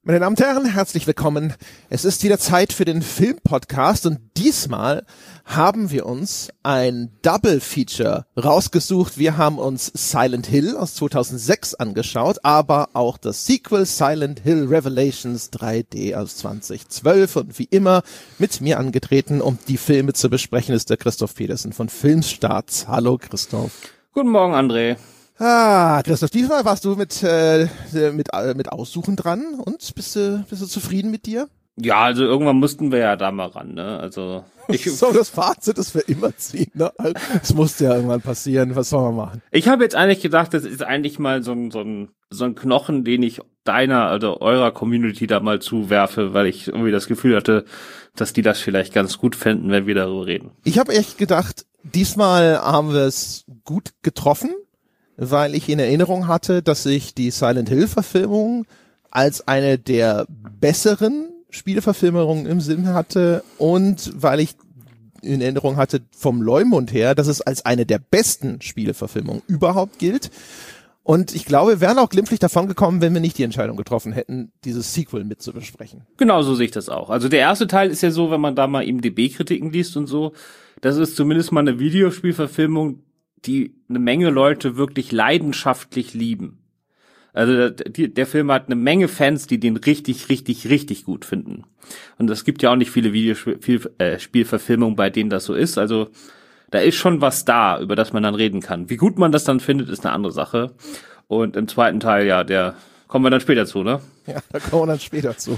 Meine Damen und Herren, herzlich willkommen. Es ist wieder Zeit für den Filmpodcast und diesmal haben wir uns ein Double Feature rausgesucht. Wir haben uns Silent Hill aus 2006 angeschaut, aber auch das Sequel Silent Hill Revelations 3D aus 2012 und wie immer mit mir angetreten, um die Filme zu besprechen, ist der Christoph Petersen von Filmstarts. Hallo Christoph. Guten Morgen, André. Christoph, diesmal warst du mit Aussuchen dran und bist du zufrieden mit dir? Ja, also irgendwann mussten wir ja da mal ran, ne? Also so, das Fazit, das wir immer ziehen, ne? Es musste ja irgendwann passieren, was soll man machen? Ich habe jetzt eigentlich gedacht, das ist eigentlich mal so ein Knochen, den ich deiner oder eurer Community da mal zuwerfe, weil ich irgendwie das Gefühl hatte, dass die das vielleicht ganz gut fänden, wenn wir darüber reden. Ich habe echt gedacht, diesmal haben wir es gut getroffen, weil ich in Erinnerung hatte, dass ich die Silent Hill Verfilmung als eine der besseren Spieleverfilmungen im Sinn hatte und weil ich in Erinnerung hatte vom Leumund her, dass es als eine der besten Spieleverfilmungen überhaupt gilt. Und ich glaube, wir wären auch glimpflich davon gekommen, wenn wir nicht die Entscheidung getroffen hätten, dieses Sequel mit zu besprechen. Genau, so sehe ich das auch. Also der erste Teil ist ja so, wenn man da mal IMDb-Kritiken liest und so, das ist zumindest mal eine Videospielverfilmung, die eine Menge Leute wirklich leidenschaftlich lieben. Also der Film hat eine Menge Fans, die den richtig, richtig, richtig gut finden. Und es gibt ja auch nicht viele Videospielverfilmungen, bei denen das so ist. Also da ist schon was da, über das man dann reden kann. Wie gut man das dann findet, ist eine andere Sache. Und im zweiten Teil, ja, der kommen wir dann später zu, ne? Ja, da kommen wir dann später zu.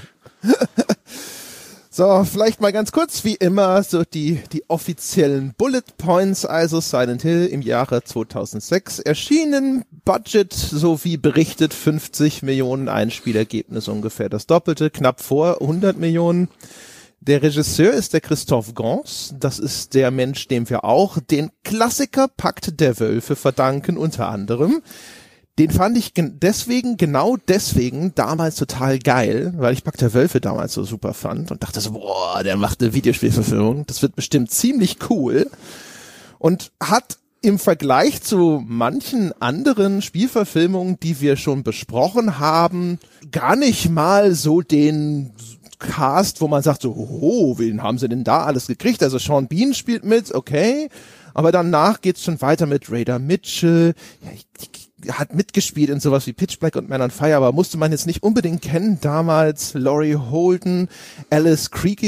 So, vielleicht mal ganz kurz, wie immer, so die offiziellen Bullet Points, also Silent Hill im Jahre 2006 erschienen, Budget, so wie berichtet, 50 Millionen, Einspielergebnis ungefähr das Doppelte, knapp vor 100 Millionen. Der Regisseur ist der Christophe Gans, das ist der Mensch, dem wir auch den Klassiker Pakt der Wölfe verdanken, unter anderem. Den fand ich genau deswegen damals total geil, weil ich Pakt der Wölfe damals so super fand und dachte so, boah, der macht eine Videospielverfilmung, das wird bestimmt ziemlich cool und hat im Vergleich zu manchen anderen Spielverfilmungen, die wir schon besprochen haben, gar nicht mal so den Cast, wo man sagt so, oh, wen haben sie denn da alles gekriegt? Also Sean Bean spielt mit, okay, aber danach geht's schon weiter mit Raider Mitchell, ja, hat mitgespielt in sowas wie Pitch Black und Man on Fire, aber musste man jetzt nicht unbedingt kennen. Damals Laurie Holden, Alice Creek,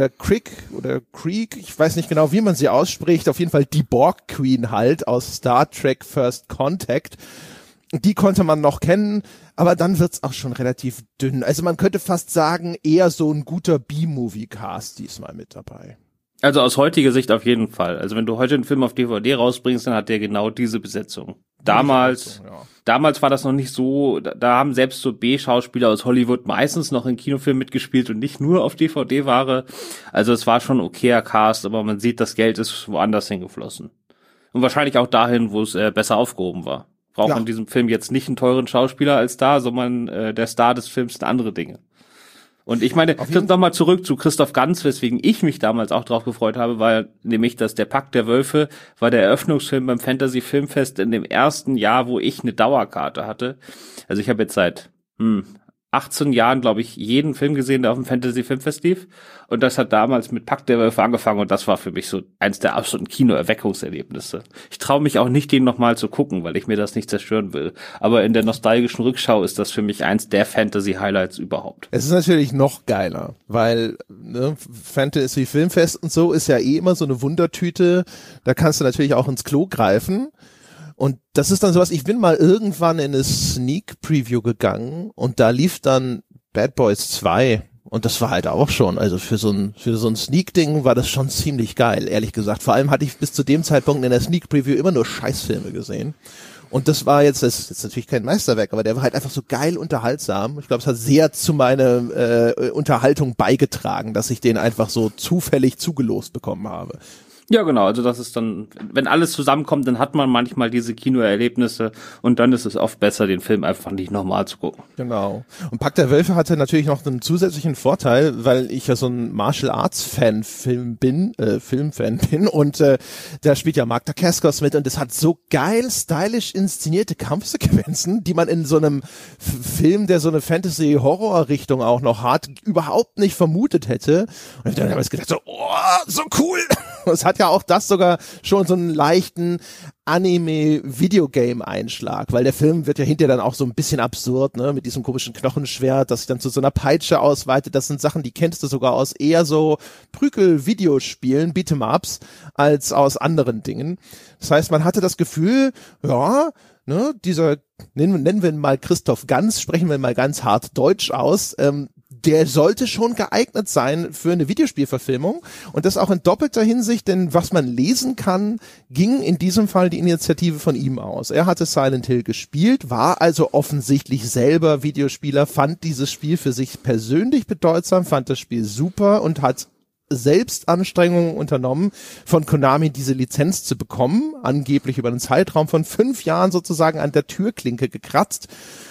ich weiß nicht genau, wie man sie ausspricht, auf jeden Fall die Borg Queen halt aus Star Trek First Contact. Die konnte man noch kennen, aber dann wird's auch schon relativ dünn. Also man könnte fast sagen, eher so ein guter B-Movie-Cast diesmal mit dabei. Also aus heutiger Sicht auf jeden Fall. Also wenn du heute einen Film auf DVD rausbringst, dann hat der genau diese Besetzung. Damals war das noch nicht so, da haben selbst so B-Schauspieler aus Hollywood meistens noch in Kinofilmen mitgespielt und nicht nur auf DVD-Ware. Also es war schon ein okayer Cast, aber man sieht, das Geld ist woanders hingeflossen. Und wahrscheinlich auch dahin, wo es besser aufgehoben war. Braucht man in diesem Film jetzt nicht einen teuren Schauspieler als Star, sondern der Star des Films sind andere Dinge. Und ich meine, nochmal zurück zu Christoph Gans, weswegen ich mich damals auch drauf gefreut habe, weil nämlich, dass der Pakt der Wölfe war der Eröffnungsfilm beim Fantasy Filmfest in dem ersten Jahr, wo ich eine Dauerkarte hatte. Also ich habe jetzt seit 18 Jahren, glaube ich, jeden Film gesehen, der auf dem Fantasy Filmfest lief. Und das hat damals mit Pakt der Wölfe angefangen und das war für mich so eins der absoluten Kinoerweckungserlebnisse. Ich traue mich auch nicht, den nochmal zu gucken, weil ich mir das nicht zerstören will. Aber in der nostalgischen Rückschau ist das für mich eins der Fantasy-Highlights überhaupt. Es ist natürlich noch geiler, weil Fantasy Filmfest und so ist ja eh immer so eine Wundertüte. Da kannst du natürlich auch ins Klo greifen. Und das ist dann sowas, ich bin mal irgendwann in eine Sneak Preview gegangen und da lief dann Bad Boys 2 und das war halt auch schon, also für so ein Sneak-Ding war das schon ziemlich geil, ehrlich gesagt. Vor allem hatte ich bis zu dem Zeitpunkt in der Sneak Preview immer nur Scheißfilme gesehen. Und das war das ist jetzt natürlich kein Meisterwerk, aber der war halt einfach so geil unterhaltsam. Ich glaube, es hat sehr zu meiner Unterhaltung beigetragen, dass ich den einfach so zufällig zugelost bekommen habe. Ja, genau, also das ist dann, wenn alles zusammenkommt, dann hat man manchmal diese Kinoerlebnisse und dann ist es oft besser, den Film einfach nicht nochmal zu gucken. Genau. Und Pack der Wölfe hatte natürlich noch einen zusätzlichen Vorteil, weil ich ja so ein Martial Arts Filmfan bin und da spielt ja Mark Dacascos mit und es hat so geil stylisch inszenierte Kampfsequenzen, die man in so einem Film, der so eine Fantasy-Horror-Richtung auch noch hat, überhaupt nicht vermutet hätte. Und dann habe ich gedacht so, oh, so cool. Es hat ja auch das sogar schon so einen leichten Anime-Videogame-Einschlag, weil der Film wird ja hinterher dann auch so ein bisschen absurd, ne, mit diesem komischen Knochenschwert, das sich dann zu so einer Peitsche ausweitet. Das sind Sachen, die kennst du sogar aus eher so Prügel-Videospielen, Beat'em-Ups, als aus anderen Dingen. Das heißt, man hatte das Gefühl, ja, ne, dieser, nennen wir ihn mal Christoph Ganz, sprechen wir mal ganz hart Deutsch aus, der sollte schon geeignet sein für eine Videospielverfilmung und das auch in doppelter Hinsicht, denn was man lesen kann, ging in diesem Fall die Initiative von ihm aus. Er hatte Silent Hill gespielt, war also offensichtlich selber Videospieler, fand dieses Spiel für sich persönlich bedeutsam, fand das Spiel super und hat selbst Anstrengungen unternommen, von Konami diese Lizenz zu bekommen, angeblich über einen Zeitraum von 5 Jahren sozusagen an der Türklinke gekratzt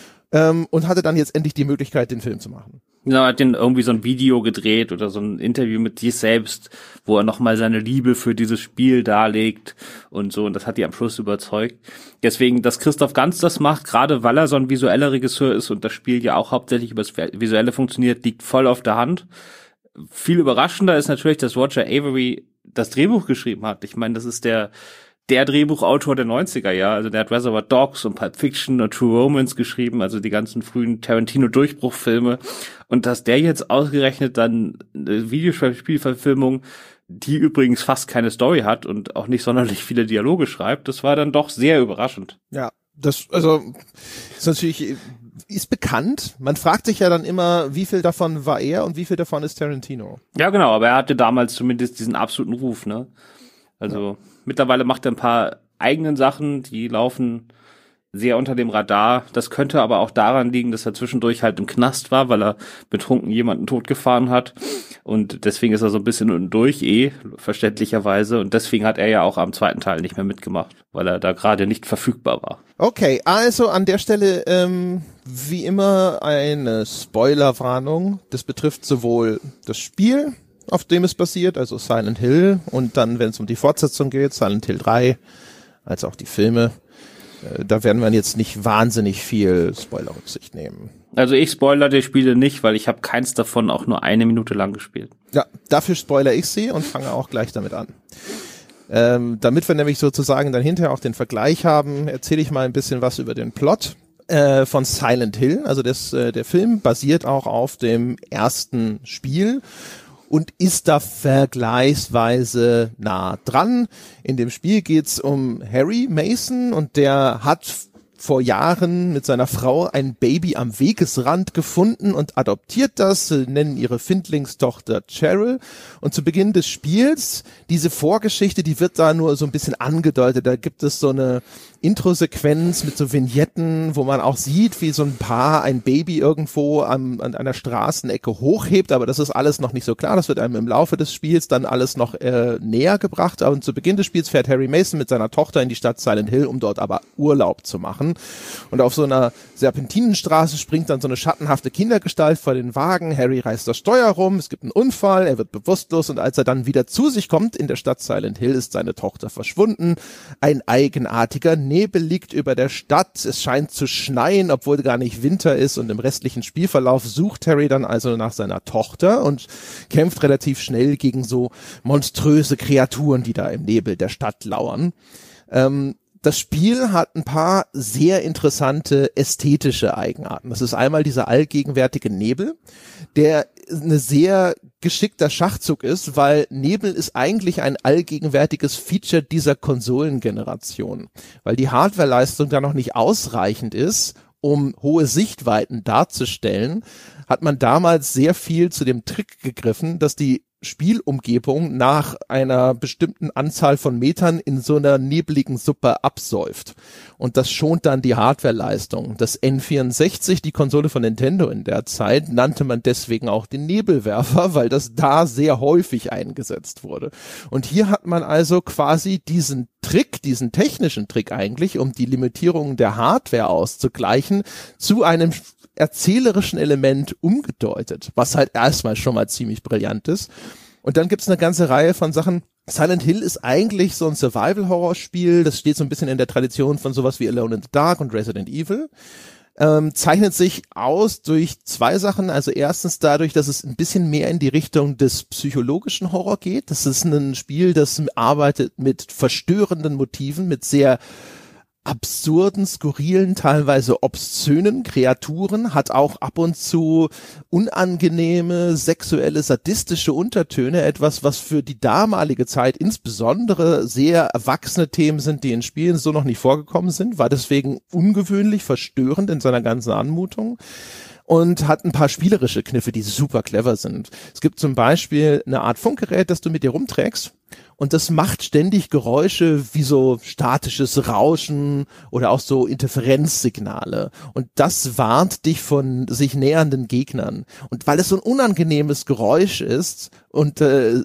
und hatte dann jetzt endlich die Möglichkeit, den Film zu machen. Ja, hat den irgendwie so ein Video gedreht oder so ein Interview mit sich selbst, wo er nochmal seine Liebe für dieses Spiel darlegt und so, und das hat die am Schluss überzeugt. Deswegen, dass Christoph Ganz das macht, gerade weil er so ein visueller Regisseur ist und das Spiel ja auch hauptsächlich über das Visuelle funktioniert, liegt voll auf der Hand. Viel überraschender ist natürlich, dass Roger Avery das Drehbuch geschrieben hat. Ich meine, das ist der Drehbuchautor der 90er, ja. Also der hat Reservoir Dogs und Pulp Fiction und True Romance geschrieben, also die ganzen frühen Tarantino-Durchbruchfilme. Und dass der jetzt ausgerechnet dann eine Videospielverfilmung, die übrigens fast keine Story hat und auch nicht sonderlich viele Dialoge schreibt, das war dann doch sehr überraschend. Ja, das, also, ist natürlich, ist bekannt. Man fragt sich ja dann immer, wie viel davon war er und wie viel davon ist Tarantino. Ja, genau, aber er hatte damals zumindest diesen absoluten Ruf, ne? Also, ja. Mittlerweile macht er ein paar eigenen Sachen, die laufen sehr unter dem Radar. Das könnte aber auch daran liegen, dass er zwischendurch halt im Knast war, weil er betrunken jemanden totgefahren hat. Und deswegen ist er so ein bisschen durch, verständlicherweise. Und deswegen hat er ja auch am zweiten Teil nicht mehr mitgemacht, weil er da gerade nicht verfügbar war. Okay, also an der Stelle wie immer eine Spoilerwarnung. Das betrifft sowohl das Spiel, auf dem es basiert, also Silent Hill, und dann, wenn es um die Fortsetzung geht, Silent Hill 3, als auch die Filme. Da werden wir jetzt nicht wahnsinnig viel Spoiler-Rücksicht nehmen. Also ich spoilere die Spiele nicht, weil ich habe keins davon auch nur 1 Minute lang gespielt. Ja, dafür spoilere ich sie und fange auch gleich damit an. Damit wir nämlich sozusagen dann hinterher auch den Vergleich haben, erzähle ich mal ein bisschen was über den Plot von Silent Hill. Also der Film basiert auch auf dem ersten Spiel und ist da vergleichsweise nah dran. In dem Spiel geht's um Harry Mason und der hat vor Jahren mit seiner Frau ein Baby am Wegesrand gefunden und adoptiert das, nennen ihre Findlingstochter Cheryl. Und zu Beginn des Spiels, diese Vorgeschichte, die wird da nur so ein bisschen angedeutet. Da gibt es so eine Intro-Sequenz mit so Vignetten, wo man auch sieht, wie so ein Paar ein Baby irgendwo an einer Straßenecke hochhebt, aber das ist alles noch nicht so klar. Das wird einem im Laufe des Spiels dann alles noch näher gebracht. Und zu Beginn des Spiels fährt Harry Mason mit seiner Tochter in die Stadt Silent Hill, um dort aber Urlaub zu machen. Und auf so einer Serpentinenstraße springt dann so eine schattenhafte Kindergestalt vor den Wagen. Harry reißt das Steuer rum, es gibt einen Unfall, er wird bewusstlos und als er dann wieder zu sich kommt in der Stadt Silent Hill, ist seine Tochter verschwunden. Ein eigenartiger Nebel liegt über der Stadt, es scheint zu schneien, obwohl gar nicht Winter ist, und im restlichen Spielverlauf sucht Harry dann also nach seiner Tochter und kämpft relativ schnell gegen so monströse Kreaturen, die da im Nebel der Stadt lauern. Das Spiel hat ein paar sehr interessante ästhetische Eigenarten. Das ist einmal dieser allgegenwärtige Nebel, der eine sehr geschickter Schachzug ist, weil Nebel ist eigentlich ein allgegenwärtiges Feature dieser Konsolengeneration, weil die Hardwareleistung da noch nicht ausreichend ist, um hohe Sichtweiten darzustellen, hat man damals sehr viel zu dem Trick gegriffen, dass die Spielumgebung nach einer bestimmten Anzahl von Metern in so einer nebligen Suppe absäuft. Und das schont dann die Hardwareleistung. Das N64, die Konsole von Nintendo in der Zeit, nannte man deswegen auch den Nebelwerfer, weil das da sehr häufig eingesetzt wurde. Und hier hat man also quasi diesen technischen Trick eigentlich, um die Limitierung der Hardware auszugleichen, zu einem erzählerischen Element umgedeutet, was halt erstmal schon mal ziemlich brillant ist. Und dann gibt's eine ganze Reihe von Sachen. Silent Hill ist eigentlich so ein Survival-Horror-Spiel, das steht so ein bisschen in der Tradition von sowas wie Alone in the Dark und Resident Evil. Zeichnet sich aus durch zwei Sachen. Also erstens dadurch, dass es ein bisschen mehr in die Richtung des psychologischen Horror geht. Das ist ein Spiel, das arbeitet mit verstörenden Motiven, mit sehr absurden, skurrilen, teilweise obszönen Kreaturen, hat auch ab und zu unangenehme, sexuelle, sadistische Untertöne, etwas, was für die damalige Zeit insbesondere sehr erwachsene Themen sind, die in Spielen so noch nicht vorgekommen sind, war deswegen ungewöhnlich verstörend in seiner ganzen Anmutung und hat ein paar spielerische Kniffe, die super clever sind. Es gibt zum Beispiel eine Art Funkgerät, das du mit dir rumträgst. Und das macht ständig Geräusche wie so statisches Rauschen oder auch so Interferenzsignale. Und das warnt dich von sich nähernden Gegnern. Und weil es so ein unangenehmes Geräusch ist und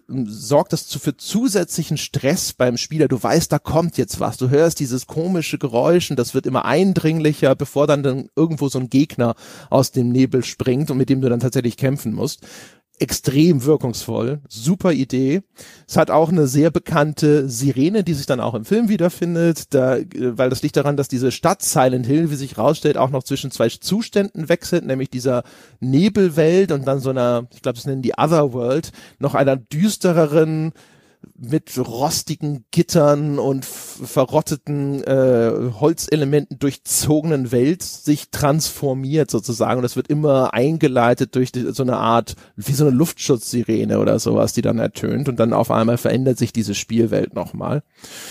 sorgt das für zusätzlichen Stress beim Spieler. Du weißt, da kommt jetzt was. Du hörst dieses komische Geräusch und das wird immer eindringlicher, bevor dann irgendwo so ein Gegner aus dem Nebel springt und mit dem du dann tatsächlich kämpfen musst. Extrem wirkungsvoll, super Idee. Es hat auch eine sehr bekannte Sirene, die sich dann auch im Film wiederfindet, weil das liegt daran, dass diese Stadt Silent Hill, wie sich rausstellt, auch noch zwischen zwei Zuständen wechselt, nämlich dieser Nebelwelt und dann so einer, ich glaube, das nennen die Otherworld, noch einer düstereren, mit rostigen Gittern und verrotteten Holzelementen durchzogenen Welt sich transformiert sozusagen. Und das wird immer eingeleitet durch so eine Art, wie so eine Luftschutzsirene oder sowas, die dann ertönt. Und dann auf einmal verändert sich diese Spielwelt nochmal.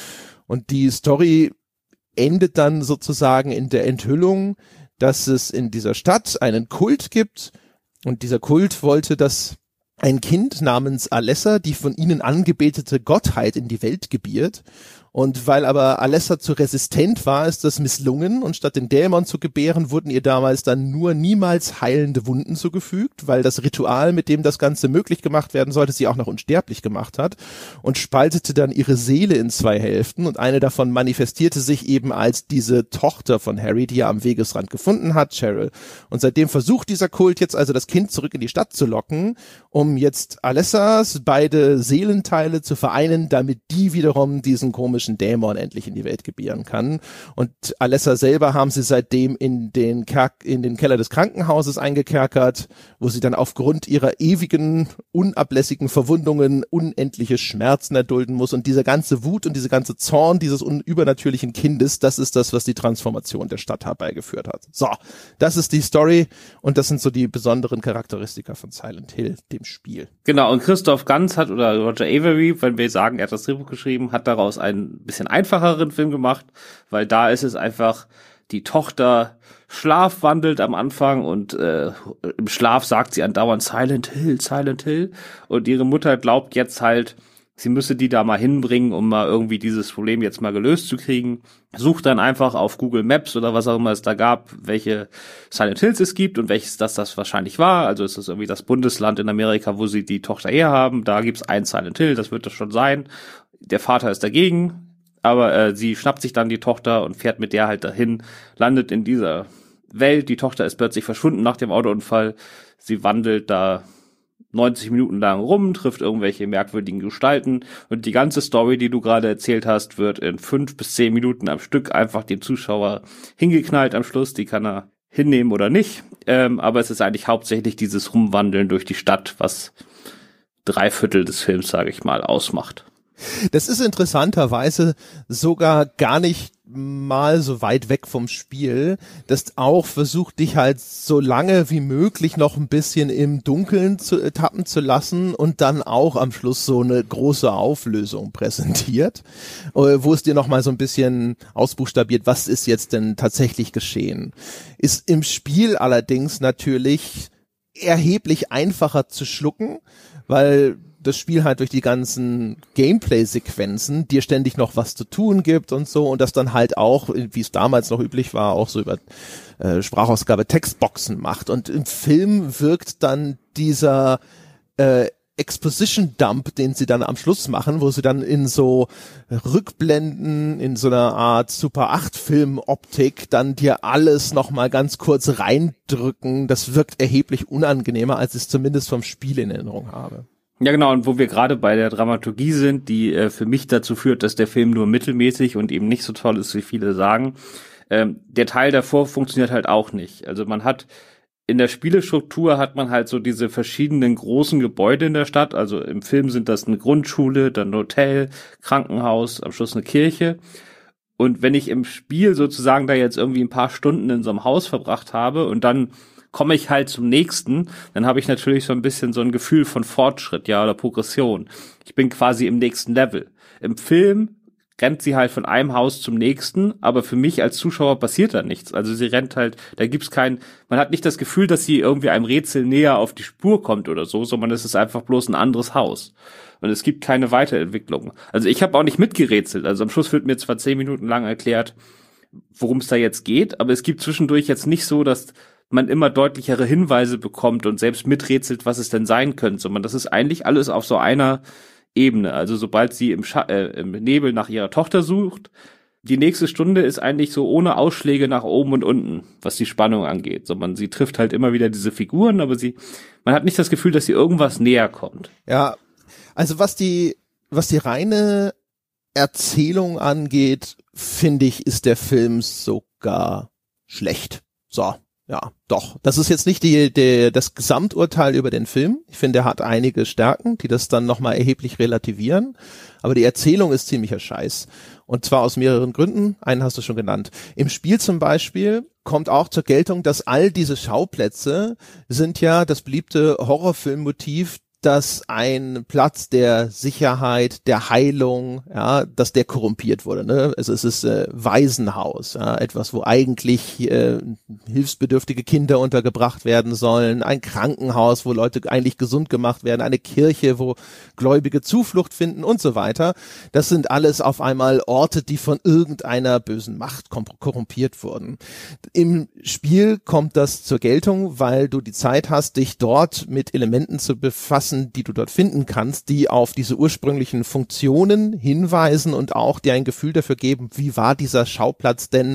Und die Story endet dann sozusagen in der Enthüllung, dass es in dieser Stadt einen Kult gibt. Und dieser Kult wollte, dass ein Kind namens Alessa, die von ihnen angebetete Gottheit, in die Welt gebiert. Und weil aber Alessa zu resistent war, ist das misslungen und statt den Dämon zu gebären, wurden ihr damals dann nur niemals heilende Wunden zugefügt, weil das Ritual, mit dem das Ganze möglich gemacht werden sollte, sie auch noch unsterblich gemacht hat und spaltete dann ihre Seele in zwei Hälften und eine davon manifestierte sich eben als diese Tochter von Harry, die er am Wegesrand gefunden hat, Cheryl. Und seitdem versucht dieser Kult jetzt also das Kind zurück in die Stadt zu locken, um jetzt Alessas beide Seelenteile zu vereinen, damit die wiederum diesen komischen Dämon endlich in die Welt gebären kann. Und Alessa selber haben sie seitdem in den Keller des Krankenhauses eingekerkert, wo sie dann aufgrund ihrer ewigen, unablässigen Verwundungen unendliche Schmerzen erdulden muss. Und diese ganze Wut und diese ganze Zorn dieses übernatürlichen Kindes, das ist das, was die Transformation der Stadt herbeigeführt hat. So, das ist die Story und das sind so die besonderen Charakteristika von Silent Hill, dem Spiel. Genau, und Christoph Ganz oder Roger Avary, wenn wir sagen, er hat das Drehbuch geschrieben, hat daraus einen bisschen einfacheren Film gemacht, weil da ist es einfach, die Tochter schlafwandelt am Anfang und im Schlaf sagt sie andauernd Silent Hill, Silent Hill und ihre Mutter glaubt jetzt halt, sie müsse die da mal hinbringen, um mal irgendwie dieses Problem jetzt mal gelöst zu kriegen. Sucht dann einfach auf Google Maps oder was auch immer es da gab, welche Silent Hills es gibt und welches das wahrscheinlich war. Also ist das irgendwie das Bundesland in Amerika, wo sie die Tochter herhaben. Da gibt's ein Silent Hill, das wird das schon sein. Der Vater ist dagegen, aber sie schnappt sich dann die Tochter und fährt mit der halt dahin, landet in dieser Welt. Die Tochter ist plötzlich verschwunden nach dem Autounfall. Sie wandelt da 90 Minuten lang rum, trifft irgendwelche merkwürdigen Gestalten und die ganze Story, die du gerade erzählt hast, wird in 5 bis 10 Minuten am Stück einfach dem Zuschauer hingeknallt am Schluss. Die kann er hinnehmen oder nicht. Aber es ist eigentlich hauptsächlich dieses Rumwandeln durch die Stadt, was 3/4 des Films, sage ich mal, ausmacht. Das ist interessanterweise sogar gar nicht mal so weit weg vom Spiel, das auch versucht, dich halt so lange wie möglich noch ein bisschen im Dunkeln tappen zu lassen und dann auch am Schluss so eine große Auflösung präsentiert, wo es dir noch mal so ein bisschen ausbuchstabiert, was ist jetzt denn tatsächlich geschehen. Ist im Spiel allerdings natürlich erheblich einfacher zu schlucken, weil das Spiel halt durch die ganzen Gameplay-Sequenzen dir ständig noch was zu tun gibt und so und das dann halt auch, wie es damals noch üblich war, auch so über Sprachausgabe Textboxen macht. Und im Film wirkt dann dieser Exposition-Dump, den sie dann am Schluss machen, wo sie dann in so Rückblenden, in so einer Art Super-8-Film-Optik dann dir alles nochmal ganz kurz reindrücken. Das wirkt erheblich unangenehmer, als ich es zumindest vom Spiel in Erinnerung habe. Ja, genau, und wo wir gerade bei der Dramaturgie sind, die für mich dazu führt, dass der Film nur mittelmäßig und eben nicht so toll ist, wie viele sagen. Der Teil davor funktioniert halt auch nicht. Also man hat in der Spielestruktur hat man halt so diese verschiedenen großen Gebäude in der Stadt. Also im Film sind das eine Grundschule, dann ein Hotel, Krankenhaus, am Schluss eine Kirche. Und wenn ich im Spiel sozusagen da jetzt irgendwie ein paar Stunden in so einem Haus verbracht habe und dann komme ich halt zum nächsten, dann habe ich natürlich so ein bisschen so ein Gefühl von Fortschritt, ja, oder Progression. Ich bin quasi im nächsten Level. Im Film rennt sie halt von einem Haus zum nächsten, aber für mich als Zuschauer passiert da nichts. Also sie rennt halt, da gibt's man hat nicht das Gefühl, dass sie irgendwie einem Rätsel näher auf die Spur kommt oder so, sondern es ist einfach bloß ein anderes Haus. Und es gibt keine Weiterentwicklung. Also ich habe auch nicht mitgerätselt. Also am Schluss wird mir zwar 10 Minuten lang erklärt, worum es da jetzt geht, aber es gibt zwischendurch jetzt nicht so, dass man immer deutlichere Hinweise bekommt und selbst miträtselt, was es denn sein könnte, sondern das ist eigentlich alles auf so einer Ebene. Also sobald sie im Nebel nach ihrer Tochter sucht, die nächste Stunde ist eigentlich so ohne Ausschläge nach oben und unten, was die Spannung angeht. So, sie trifft halt immer wieder diese Figuren, aber man hat nicht das Gefühl, dass sie irgendwas näher kommt. Ja, also was die reine Erzählung angeht, finde ich, ist der Film sogar schlecht. So. Ja, doch. Das ist jetzt nicht das Gesamturteil über den Film. Ich finde, er hat einige Stärken, die das dann nochmal erheblich relativieren. Aber die Erzählung ist ziemlicher Scheiß. Und zwar aus mehreren Gründen. Einen hast du schon genannt. Im Spiel zum Beispiel kommt auch zur Geltung, dass all diese Schauplätze sind ja das beliebte Horrorfilmmotiv, dass ein Platz der Sicherheit, der Heilung, ja, dass der korrumpiert wurde. Ne? Also es ist Waisenhaus, ja, etwas, wo eigentlich hilfsbedürftige Kinder untergebracht werden sollen, ein Krankenhaus, wo Leute eigentlich gesund gemacht werden, eine Kirche, wo Gläubige Zuflucht finden und so weiter. Das sind alles auf einmal Orte, die von irgendeiner bösen Macht korrumpiert wurden. Im Spiel kommt das zur Geltung, weil du die Zeit hast, dich dort mit Elementen zu befassen, die du dort finden kannst, die auf diese ursprünglichen Funktionen hinweisen und auch dir ein Gefühl dafür geben, wie war dieser Schauplatz denn,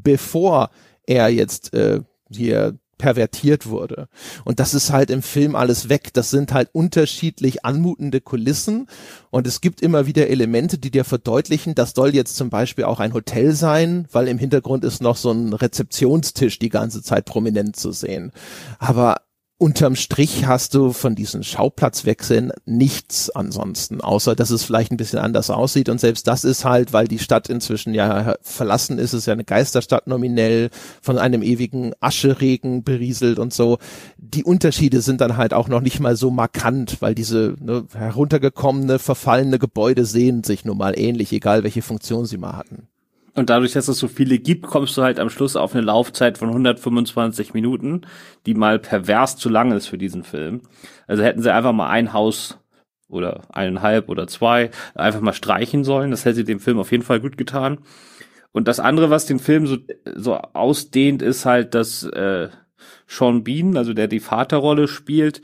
bevor er jetzt hier pervertiert wurde. Und das ist halt im Film alles weg. Das sind halt unterschiedlich anmutende Kulissen und es gibt immer wieder Elemente, die dir verdeutlichen, das soll jetzt zum Beispiel auch ein Hotel sein, weil im Hintergrund ist noch so ein Rezeptionstisch die ganze Zeit prominent zu sehen. Aber unterm Strich hast du von diesen Schauplatzwechseln nichts ansonsten, außer dass es vielleicht ein bisschen anders aussieht und selbst das ist halt, weil die Stadt inzwischen ja verlassen ist, es ist ja eine Geisterstadt nominell, von einem ewigen Ascheregen berieselt und so. Die Unterschiede sind dann halt auch noch nicht mal so markant, weil diese heruntergekommene, verfallene Gebäude sehen sich nun mal ähnlich, egal welche Funktion sie mal hatten. Und dadurch, dass es so viele gibt, kommst du halt am Schluss auf eine Laufzeit von 125 Minuten, die mal pervers zu lang ist für diesen Film. Also hätten sie einfach mal ein Haus oder 1,5 oder 2 einfach mal streichen sollen. Das hätte dem Film auf jeden Fall gut getan. Und das andere, was den Film so ausdehnt, ist halt, dass Sean Bean, also der die Vaterrolle spielt,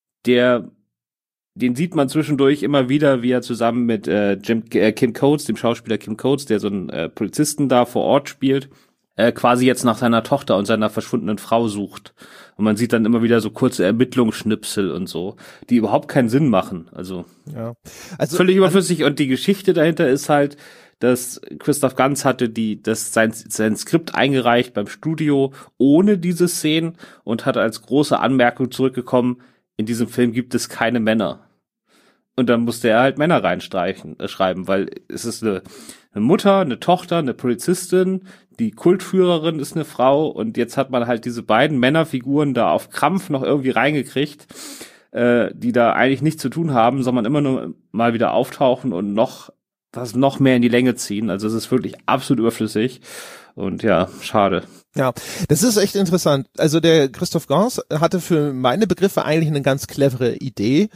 den sieht man zwischendurch immer wieder, wie er zusammen mit Kim Coates, dem Schauspieler Kim Coates, der so einen Polizisten da vor Ort spielt, quasi jetzt nach seiner Tochter und seiner verschwundenen Frau sucht. Und man sieht dann immer wieder so kurze Ermittlungsschnipsel und so, die überhaupt keinen Sinn machen. Also völlig überflüssig. Und die Geschichte dahinter ist halt, dass Christoph Gans hatte sein Skript eingereicht beim Studio ohne diese Szenen und hat als große Anmerkung zurückgekommen, in diesem Film gibt es keine Männer. Und dann musste er halt Männer schreiben, weil es ist eine Mutter, eine Tochter, eine Polizistin, die Kultführerin ist eine Frau und jetzt hat man halt diese beiden Männerfiguren da auf Krampf noch irgendwie reingekriegt, die da eigentlich nichts zu tun haben, sondern immer nur mal wieder auftauchen und noch mehr in die Länge ziehen. Also es ist wirklich absolut überflüssig und ja, schade. Ja, das ist echt interessant. Also der Christoph Gans hatte für meine Begriffe eigentlich eine ganz clevere Idee,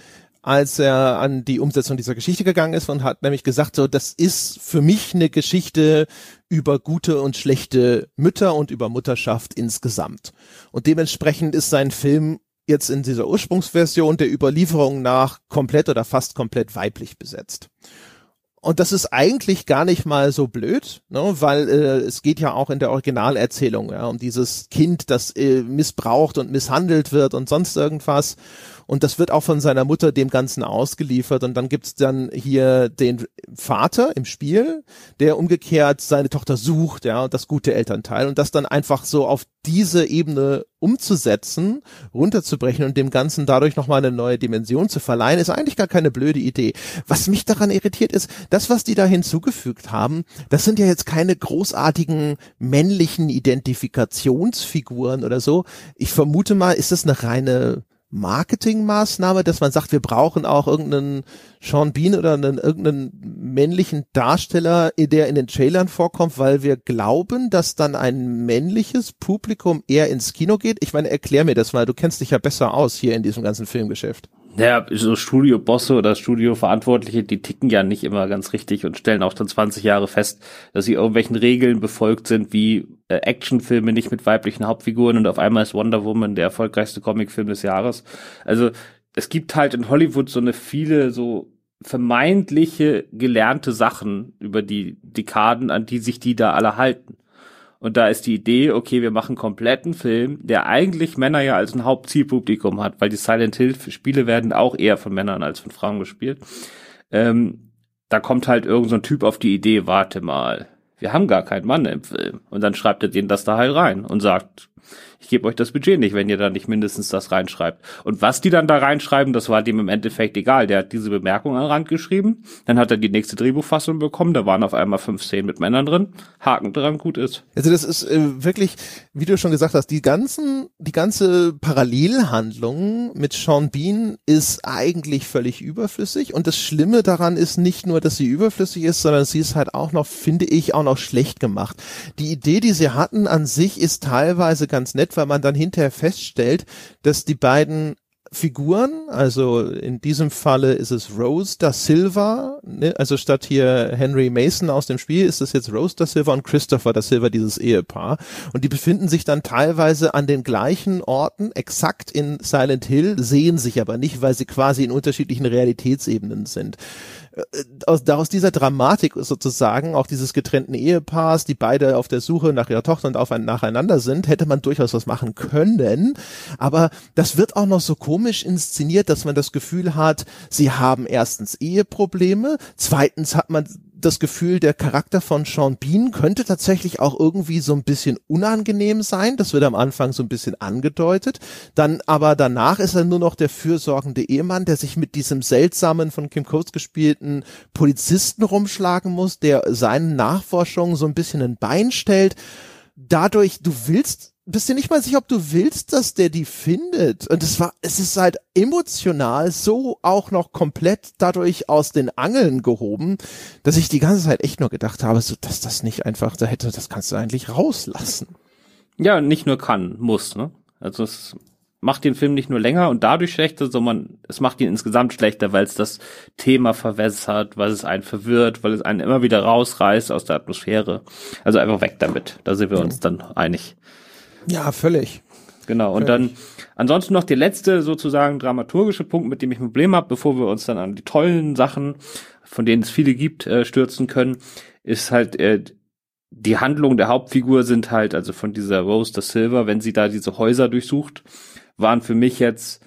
als er an die Umsetzung dieser Geschichte gegangen ist und hat nämlich gesagt, so, das ist für mich eine Geschichte über gute und schlechte Mütter und über Mutterschaft insgesamt. Und dementsprechend ist sein Film jetzt in dieser Ursprungsversion der Überlieferung nach komplett oder fast komplett weiblich besetzt. Und das ist eigentlich gar nicht mal so blöd, ne, weil es geht ja auch in der Originalerzählung um dieses Kind, das missbraucht und misshandelt wird und sonst irgendwas. Und das wird auch von seiner Mutter dem Ganzen ausgeliefert. Und dann gibt's dann hier den Vater im Spiel, der umgekehrt seine Tochter sucht, und das gute Elternteil. Und das dann einfach so auf diese Ebene umzusetzen, runterzubrechen und dem Ganzen dadurch nochmal eine neue Dimension zu verleihen, ist eigentlich gar keine blöde Idee. Was mich daran irritiert ist, das, was die da hinzugefügt haben, das sind ja jetzt keine großartigen männlichen Identifikationsfiguren oder so. Ich vermute mal, ist das eine reine Marketingmaßnahme, dass man sagt, wir brauchen auch irgendeinen Sean Bean oder irgendeinen männlichen Darsteller, der in den Trailern vorkommt, weil wir glauben, dass dann ein männliches Publikum eher ins Kino geht. Ich meine, erklär mir das mal, du kennst dich ja besser aus hier in diesem ganzen Filmgeschäft. Ja, so Studiobosse oder Studioverantwortliche, die ticken ja nicht immer ganz richtig und stellen auch dann 20 Jahre fest, dass sie irgendwelchen Regeln befolgt sind, wie Actionfilme nicht mit weiblichen Hauptfiguren, und auf einmal ist Wonder Woman der erfolgreichste Comicfilm des Jahres. Also es gibt halt in Hollywood so viele so vermeintliche gelernte Sachen über die Dekaden, an die sich die da alle halten. Und da ist die Idee, okay, wir machen einen kompletten Film, der eigentlich Männer ja als ein Hauptzielpublikum hat, weil die Silent Hill Spiele werden auch eher von Männern als von Frauen gespielt. Da kommt halt irgend so ein Typ auf die Idee, warte mal, wir haben gar keinen Mann im Film. Und dann schreibt er denen das da halt rein und sagt, ich gebe euch das Budget nicht, wenn ihr da nicht mindestens das reinschreibt. Und was die dann da reinschreiben, das war dem im Endeffekt egal. Der hat diese Bemerkung an den Rand geschrieben, dann hat er die nächste Drehbuchfassung bekommen, da waren auf einmal 5 Szenen mit Männern drin, Haken dran, gut ist. Also das ist wirklich, wie du schon gesagt hast, die ganze Parallelhandlung mit Sean Bean ist eigentlich völlig überflüssig, und das Schlimme daran ist nicht nur, dass sie überflüssig ist, sondern sie ist halt auch noch, finde ich, auch noch schlecht gemacht. Die Idee, die sie hatten an sich, ist teilweise ganz nett, weil man dann hinterher feststellt, dass die beiden Figuren, also in diesem Falle ist es Rose da Silva, ne? Also statt hier Henry Mason aus dem Spiel ist es jetzt Rose da Silva und Christopher da Silva, dieses Ehepaar, und die befinden sich dann teilweise an den gleichen Orten, exakt in Silent Hill, sehen sich aber nicht, weil sie quasi in unterschiedlichen Realitätsebenen sind. Aus dieser Dramatik sozusagen, auch dieses getrennten Ehepaars, die beide auf der Suche nach ihrer Tochter und nacheinander sind, hätte man durchaus was machen können, aber das wird auch noch so komisch inszeniert, dass man das Gefühl hat, sie haben erstens Eheprobleme, zweitens hat man das Gefühl, der Charakter von Sean Bean könnte tatsächlich auch irgendwie so ein bisschen unangenehm sein. Das wird am Anfang so ein bisschen angedeutet. Dann aber danach ist er nur noch der fürsorgende Ehemann, der sich mit diesem seltsamen, von Kim Coates gespielten Polizisten rumschlagen muss, der seinen Nachforschungen so ein bisschen ein Bein stellt. Dadurch, bist dir nicht mal sicher, ob du willst, dass der die findet. Und es ist halt emotional so auch noch komplett dadurch aus den Angeln gehoben, dass ich die ganze Zeit echt nur gedacht habe, so, dass das nicht einfach, das kannst du eigentlich rauslassen. Ja, nicht nur muss, ne? Also es macht den Film nicht nur länger und dadurch schlechter, sondern es macht ihn insgesamt schlechter, weil es das Thema verwässert, weil es einen verwirrt, weil es einen immer wieder rausreißt aus der Atmosphäre. Also einfach weg damit. Da sind wir uns dann einig. Ja, völlig. Genau, und dann ansonsten noch der letzte sozusagen dramaturgische Punkt, mit dem ich ein Problem habe, bevor wir uns dann an die tollen Sachen, von denen es viele gibt, stürzen können, ist halt die Handlung der Hauptfigur sind halt, also von dieser Rose da Silva, wenn sie da diese Häuser durchsucht, waren für mich jetzt,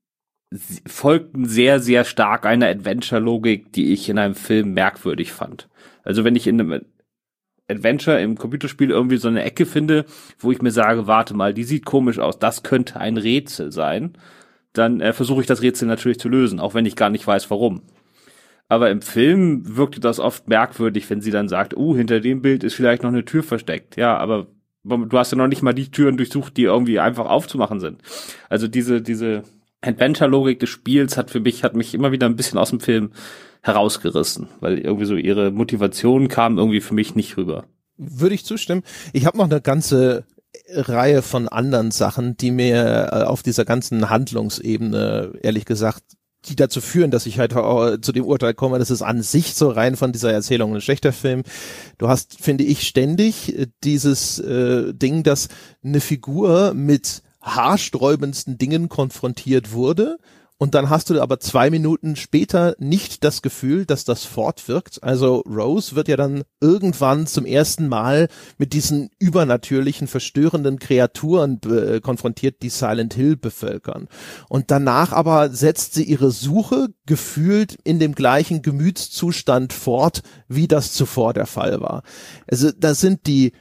folgten sehr, sehr stark einer Adventure-Logik, die ich in einem Film merkwürdig fand. Also wenn ich in einem Adventure im Computerspiel irgendwie so eine Ecke finde, wo ich mir sage, warte mal, die sieht komisch aus, das könnte ein Rätsel sein, dann versuche ich das Rätsel natürlich zu lösen, auch wenn ich gar nicht weiß, warum. Aber im Film wirkte das oft merkwürdig, wenn sie dann sagt, hinter dem Bild ist vielleicht noch eine Tür versteckt. Ja, aber du hast ja noch nicht mal die Türen durchsucht, die irgendwie einfach aufzumachen sind. Also diese Adventure-Logik des Spiels hat mich immer wieder ein bisschen aus dem Film herausgerissen, weil irgendwie so ihre Motivation kam irgendwie für mich nicht rüber. Würde ich zustimmen. Ich habe noch eine ganze Reihe von anderen Sachen, die mir auf dieser ganzen Handlungsebene, ehrlich gesagt, die dazu führen, dass ich halt zu dem Urteil komme, das ist an sich so rein von dieser Erzählung ein schlechter Film. Du hast, finde ich, ständig dieses Ding, dass eine Figur mit haarsträubendsten Dingen konfrontiert wurde. Und dann hast du aber 2 Minuten später nicht das Gefühl, dass das fortwirkt. Also Rose wird ja dann irgendwann zum ersten Mal mit diesen übernatürlichen, verstörenden Kreaturen konfrontiert, die Silent Hill bevölkern. Und danach aber setzt sie ihre Suche gefühlt in dem gleichen Gemütszustand fort, wie das zuvor der Fall war. Also da sind die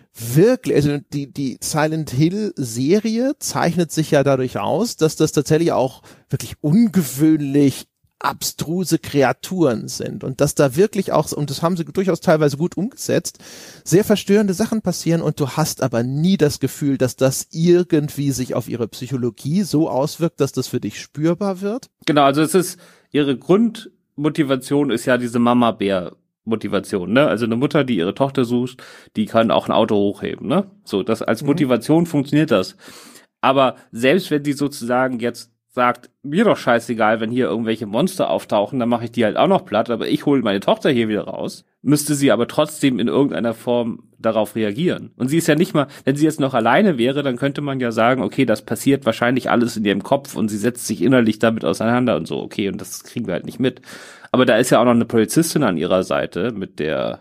Silent Hill Serie zeichnet sich ja dadurch aus, dass das tatsächlich auch wirklich ungewöhnlich abstruse Kreaturen sind und dass da wirklich auch, und das haben sie durchaus teilweise gut umgesetzt, sehr verstörende Sachen passieren und du hast aber nie das Gefühl, dass das irgendwie sich auf ihre Psychologie so auswirkt, dass das für dich spürbar wird. Genau, also es ist, ihre Grundmotivation ist ja diese Mama-Bär-Motivation, ne? Also eine Mutter, die ihre Tochter sucht, die kann auch ein Auto hochheben, ne? So, das als Motivation funktioniert das. Aber selbst wenn die sozusagen jetzt sagt, mir doch scheißegal, wenn hier irgendwelche Monster auftauchen, dann mache ich die halt auch noch platt, aber ich hole meine Tochter hier wieder raus, müsste sie aber trotzdem in irgendeiner Form darauf reagieren. Und sie ist ja nicht mal, wenn sie jetzt noch alleine wäre, dann könnte man ja sagen, okay, das passiert wahrscheinlich alles in ihrem Kopf und sie setzt sich innerlich damit auseinander und so, okay, und das kriegen wir halt nicht mit. Aber da ist ja auch noch eine Polizistin an ihrer Seite, mit der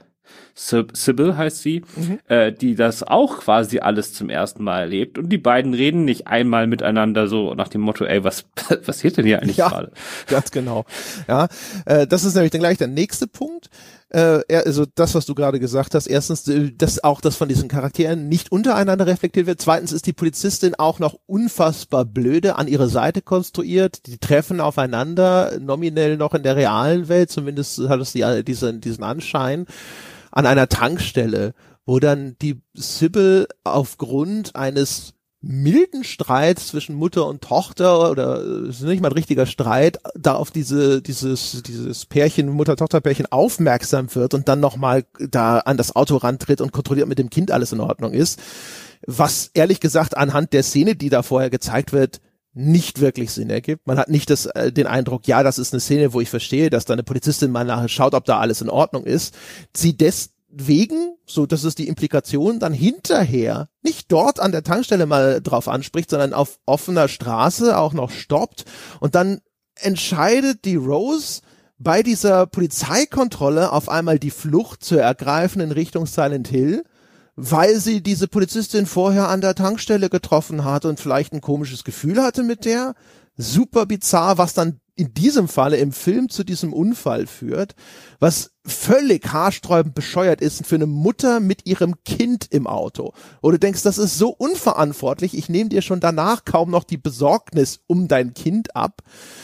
Sybil heißt sie, die das auch quasi alles zum ersten Mal erlebt und die beiden reden nicht einmal miteinander so nach dem Motto, ey, was passiert denn hier eigentlich gerade? Ganz genau. Ja, das ist nämlich dann gleich der nächste Punkt. Also das, was du gerade gesagt hast, erstens, dass auch das von diesen Charakteren nicht untereinander reflektiert wird. Zweitens ist die Polizistin auch noch unfassbar blöde an ihre Seite konstruiert. Die treffen aufeinander, nominell noch in der realen Welt, zumindest hat es diesen Anschein, an einer Tankstelle, wo dann die Sybil aufgrund eines milden Streits zwischen Mutter und Tochter, oder es ist nicht mal ein richtiger Streit, da auf dieses Pärchen, Mutter-Tochter-Pärchen aufmerksam wird und dann nochmal da an das Auto rantritt und kontrolliert, mit dem Kind alles in Ordnung ist. Was ehrlich gesagt anhand der Szene, die da vorher gezeigt wird, nicht wirklich Sinn ergibt. Man hat nicht den Eindruck, ja, das ist eine Szene, wo ich verstehe, dass da eine Polizistin mal nachher schaut, ob da alles in Ordnung ist. Sie deswegen, so das ist die Implikation, dann hinterher nicht dort an der Tankstelle mal drauf anspricht, sondern auf offener Straße auch noch stoppt und dann entscheidet die Rose bei dieser Polizeikontrolle auf einmal die Flucht zu ergreifen in Richtung Silent Hill, weil sie diese Polizistin vorher an der Tankstelle getroffen hat und vielleicht ein komisches Gefühl hatte mit der. Super bizarr, was dann in diesem Falle im Film zu diesem Unfall führt, was völlig haarsträubend bescheuert ist für eine Mutter mit ihrem Kind im Auto. Wo du denkst, das ist so unverantwortlich, ich nehme dir schon danach kaum noch die Besorgnis um dein Kind ab.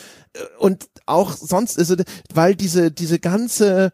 Und auch sonst ist es, weil diese ganze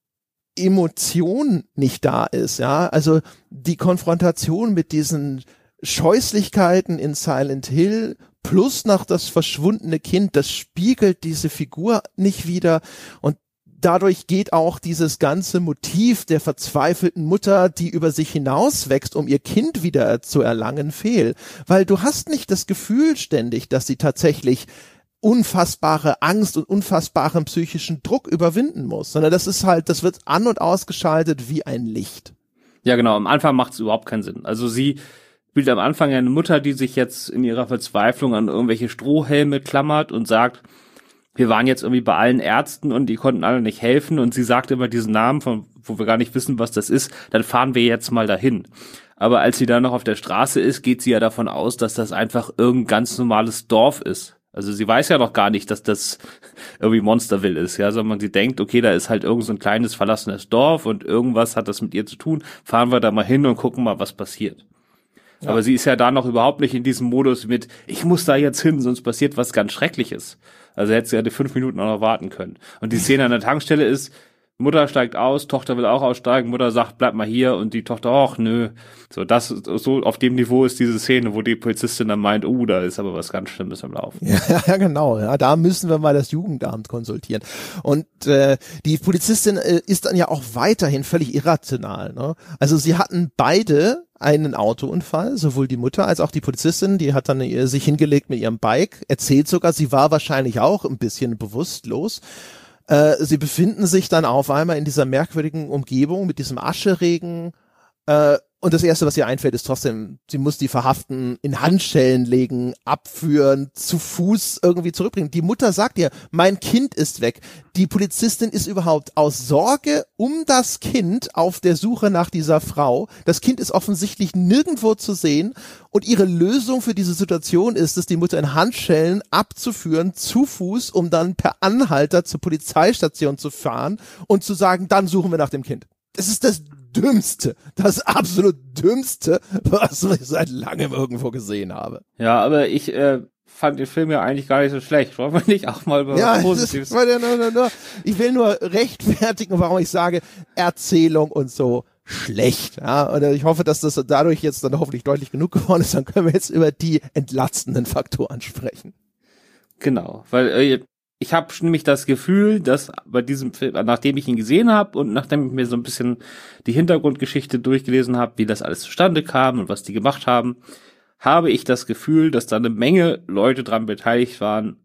Emotion nicht da ist, ja, also die Konfrontation mit diesen Scheußlichkeiten in Silent Hill plus noch das verschwundene Kind, das spiegelt diese Figur nicht wider und dadurch geht auch dieses ganze Motiv der verzweifelten Mutter, die über sich hinauswächst, um ihr Kind wieder zu erlangen, fehl, weil du hast nicht das Gefühl ständig, dass sie tatsächlich unfassbare Angst und unfassbaren psychischen Druck überwinden muss, sondern das wird an- und ausgeschaltet wie ein Licht. Ja, genau, am Anfang macht es überhaupt keinen Sinn. Also sie spielt am Anfang eine Mutter, die sich jetzt in ihrer Verzweiflung an irgendwelche Strohhelme klammert und sagt, wir waren jetzt irgendwie bei allen Ärzten und die konnten alle nicht helfen und sie sagt immer diesen Namen, wo wir gar nicht wissen, was das ist, dann fahren wir jetzt mal dahin. Aber als sie dann noch auf der Straße ist, geht sie ja davon aus, dass das einfach irgendein ganz normales Dorf ist. Also sie weiß ja noch gar nicht, dass das irgendwie Monsterville ist, ja, sondern sie denkt, okay, da ist halt irgend so ein kleines verlassenes Dorf und irgendwas hat das mit ihr zu tun, fahren wir da mal hin und gucken mal, was passiert. Ja. Aber sie ist ja da noch überhaupt nicht in diesem Modus mit, ich muss da jetzt hin, sonst passiert was ganz Schreckliches. Also hätte sie ja die 5 Minuten auch noch warten können. Und die Szene an der Tankstelle ist, Mutter steigt aus, Tochter will auch aussteigen, Mutter sagt, bleib mal hier und die Tochter, ach nö. So auf dem Niveau ist diese Szene, wo die Polizistin dann meint, da ist aber was ganz Schlimmes am Laufen. Ja, genau. Ja, da müssen wir mal das Jugendamt konsultieren. Und die Polizistin ist dann ja auch weiterhin völlig irrational. Ne? Also sie hatten beide einen Autounfall, sowohl die Mutter als auch die Polizistin, die hat dann sich hingelegt mit ihrem Bike, erzählt sogar, sie war wahrscheinlich auch ein bisschen bewusstlos. Sie befinden sich dann auf einmal in dieser merkwürdigen Umgebung mit diesem Ascheregen und das Erste, was ihr einfällt, ist trotzdem, sie muss die Verhafteten in Handschellen legen, abführen, zu Fuß irgendwie zurückbringen. Die Mutter sagt ihr, mein Kind ist weg. Die Polizistin ist überhaupt aus Sorge um das Kind auf der Suche nach dieser Frau. Das Kind ist offensichtlich nirgendwo zu sehen und ihre Lösung für diese Situation ist es, die Mutter in Handschellen abzuführen, zu Fuß, um dann per Anhalter zur Polizeistation zu fahren und zu sagen, dann suchen wir nach dem Kind. Das ist das absolut Dümmste, was ich seit langem irgendwo gesehen habe. Ja, aber ich fand den Film ja eigentlich gar nicht so schlecht. Wollen wir nicht auch mal über was Positives? Ich will nur rechtfertigen, warum ich sage, Erzählung und so schlecht. Ja, und ich hoffe, dass das dadurch jetzt dann hoffentlich deutlich genug geworden ist. Dann können wir jetzt über die entlastenden Faktoren sprechen. Genau, weil ich habe nämlich das Gefühl, dass bei diesem Film, nachdem ich ihn gesehen habe und nachdem ich mir so ein bisschen die Hintergrundgeschichte durchgelesen habe, wie das alles zustande kam und was die gemacht haben, habe ich das Gefühl, dass da eine Menge Leute dran beteiligt waren,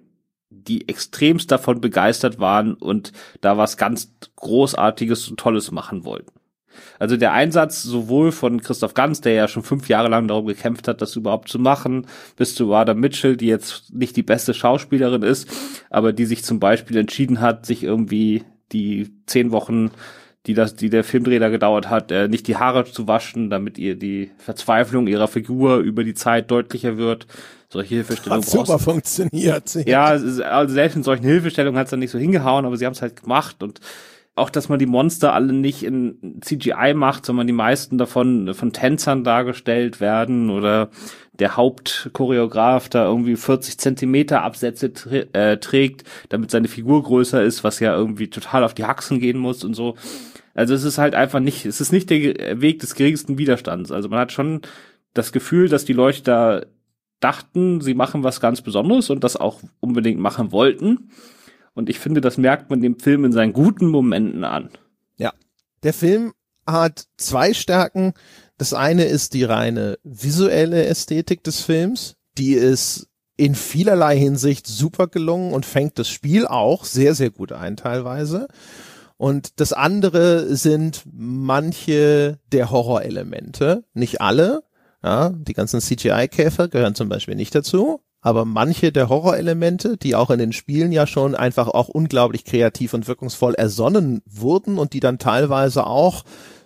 die extremst davon begeistert waren und da was ganz Großartiges und Tolles machen wollten. Also der Einsatz sowohl von Christoph Gans, der ja schon 5 Jahre lang darum gekämpft hat, das überhaupt zu machen, bis zu Radha Mitchell, die jetzt nicht die beste Schauspielerin ist, aber die sich zum Beispiel entschieden hat, sich irgendwie die 10 Wochen, die der Filmdreh da gedauert hat, nicht die Haare zu waschen, damit ihr die Verzweiflung ihrer Figur über die Zeit deutlicher wird. Solche Hilfestellungen hat super funktioniert. Ja, also selbst in solchen Hilfestellungen hat es dann nicht so hingehauen, aber sie haben es halt gemacht und auch, dass man die Monster alle nicht in CGI macht, sondern die meisten davon von Tänzern dargestellt werden oder der Hauptchoreograf da irgendwie 40 Zentimeter Absätze trägt, damit seine Figur größer ist, was ja irgendwie total auf die Haxen gehen muss und so. Also es ist halt einfach nicht, es ist nicht der Weg des geringsten Widerstands. Also man hat schon das Gefühl, dass die Leute da dachten, sie machen was ganz Besonderes und das auch unbedingt machen wollten. Und ich finde, das merkt man dem Film in seinen guten Momenten an. Ja, der Film hat 2 Stärken. Das eine ist die reine visuelle Ästhetik des Films. Die ist in vielerlei Hinsicht super gelungen und fängt das Spiel auch sehr, sehr gut ein teilweise. Und das andere sind manche der Horrorelemente. Nicht alle. Ja, die ganzen CGI-Käfer gehören zum Beispiel nicht dazu. Aber manche der Horrorelemente, die auch in den Spielen ja schon einfach auch unglaublich kreativ und wirkungsvoll ersonnen wurden und die dann teilweise auch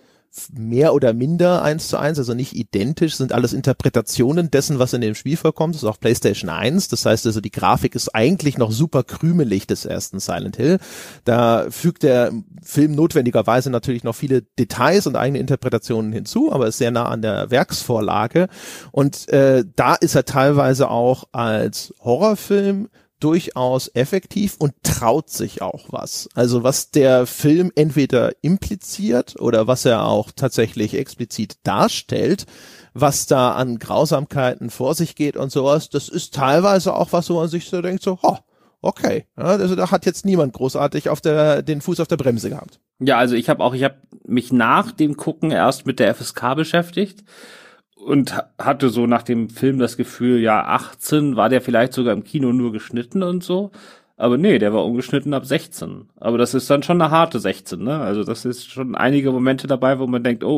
mehr oder minder 1:1, also nicht identisch, sind alles Interpretationen dessen, was in dem Spiel vorkommt. Das ist auch PlayStation 1. Das heißt also, die Grafik ist eigentlich noch super krümelig des ersten Silent Hill. Da fügt der Film notwendigerweise natürlich noch viele Details und eigene Interpretationen hinzu, aber ist sehr nah an der Werksvorlage. Und da ist er teilweise auch als Horrorfilm durchaus effektiv und traut sich auch was. Also was der Film entweder impliziert oder was er auch tatsächlich explizit darstellt, was da an Grausamkeiten vor sich geht und sowas, das ist teilweise auch was, wo man sich so denkt, so, okay, ja, also da hat jetzt niemand großartig den Fuß auf der Bremse gehabt. Ja, also ich habe mich nach dem Gucken erst mit der FSK beschäftigt und hatte so nach dem Film das Gefühl, ja, 18 war der vielleicht sogar im Kino nur geschnitten und so. Aber nee, der war ungeschnitten ab 16. Aber das ist dann schon eine harte 16, ne? Also das ist schon einige Momente dabei, wo man denkt,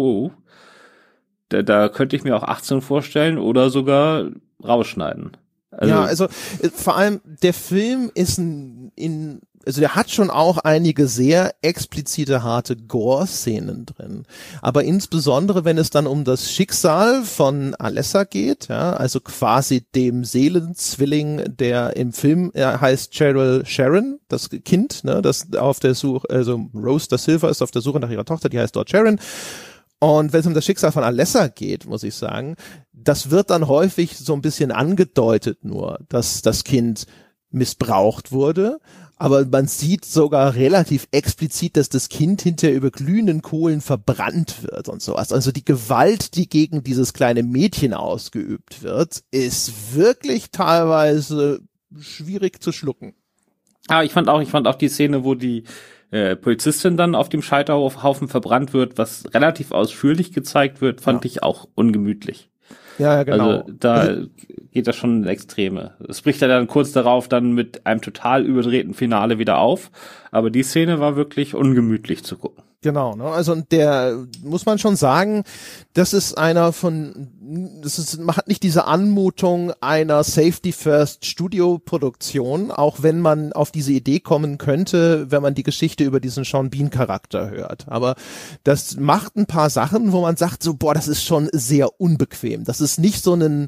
da könnte ich mir auch 18 vorstellen oder sogar rausschneiden. Also vor allem der Film ist also der hat schon auch einige sehr explizite, harte Gore-Szenen drin. Aber insbesondere, wenn es dann um das Schicksal von Alessa geht, ja, also quasi dem Seelenzwilling, der im Film heißt Cheryl Sharon, das Kind, ne, das auf der Suche, also Rose da Silva ist auf der Suche nach ihrer Tochter, die heißt dort Sharon. Und wenn es um das Schicksal von Alessa geht, muss ich sagen, das wird dann häufig so ein bisschen angedeutet nur, dass das Kind missbraucht wurde. aber man sieht sogar relativ explizit, dass das Kind hinterher über glühenden Kohlen verbrannt wird und sowas. Also die Gewalt, die gegen dieses kleine Mädchen ausgeübt wird, ist wirklich teilweise schwierig zu schlucken. Ah, ich fand auch die Szene, wo die Polizistin dann auf dem Scheiterhaufen verbrannt wird, was relativ ausführlich gezeigt wird, fand ich auch ungemütlich. Ja, genau. Also da geht das schon in Extreme. Es bricht ja dann kurz darauf dann mit einem total überdrehten Finale wieder auf, aber die Szene war wirklich ungemütlich zu gucken. Genau, ne? Also und der muss man schon sagen, das ist einer von, man hat nicht diese Anmutung einer Safety First Studio-Produktion, auch wenn man auf diese Idee kommen könnte, wenn man die Geschichte über diesen Sean Bean Charakter hört. Aber das macht ein paar Sachen, wo man sagt so, boah, das ist schon sehr unbequem. Das ist nicht so ein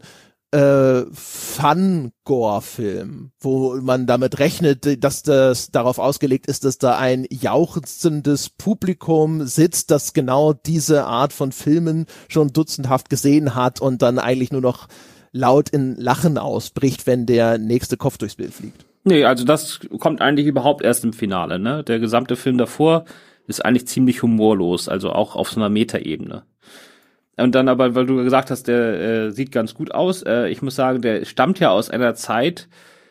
Fun-Gore-Film, wo man damit rechnet, dass das darauf ausgelegt ist, dass da ein jauchzendes Publikum sitzt, das genau diese Art von Filmen schon dutzendhaft gesehen hat und dann eigentlich nur noch laut in Lachen ausbricht, wenn der nächste Kopf durchs Bild fliegt. Nee, also das kommt eigentlich überhaupt erst im Finale, ne? Der gesamte Film davor ist eigentlich ziemlich humorlos, also auch auf so einer Metaebene. Und dann aber, weil du gesagt hast, der sieht ganz gut aus, ich muss sagen, der stammt ja aus einer Zeit,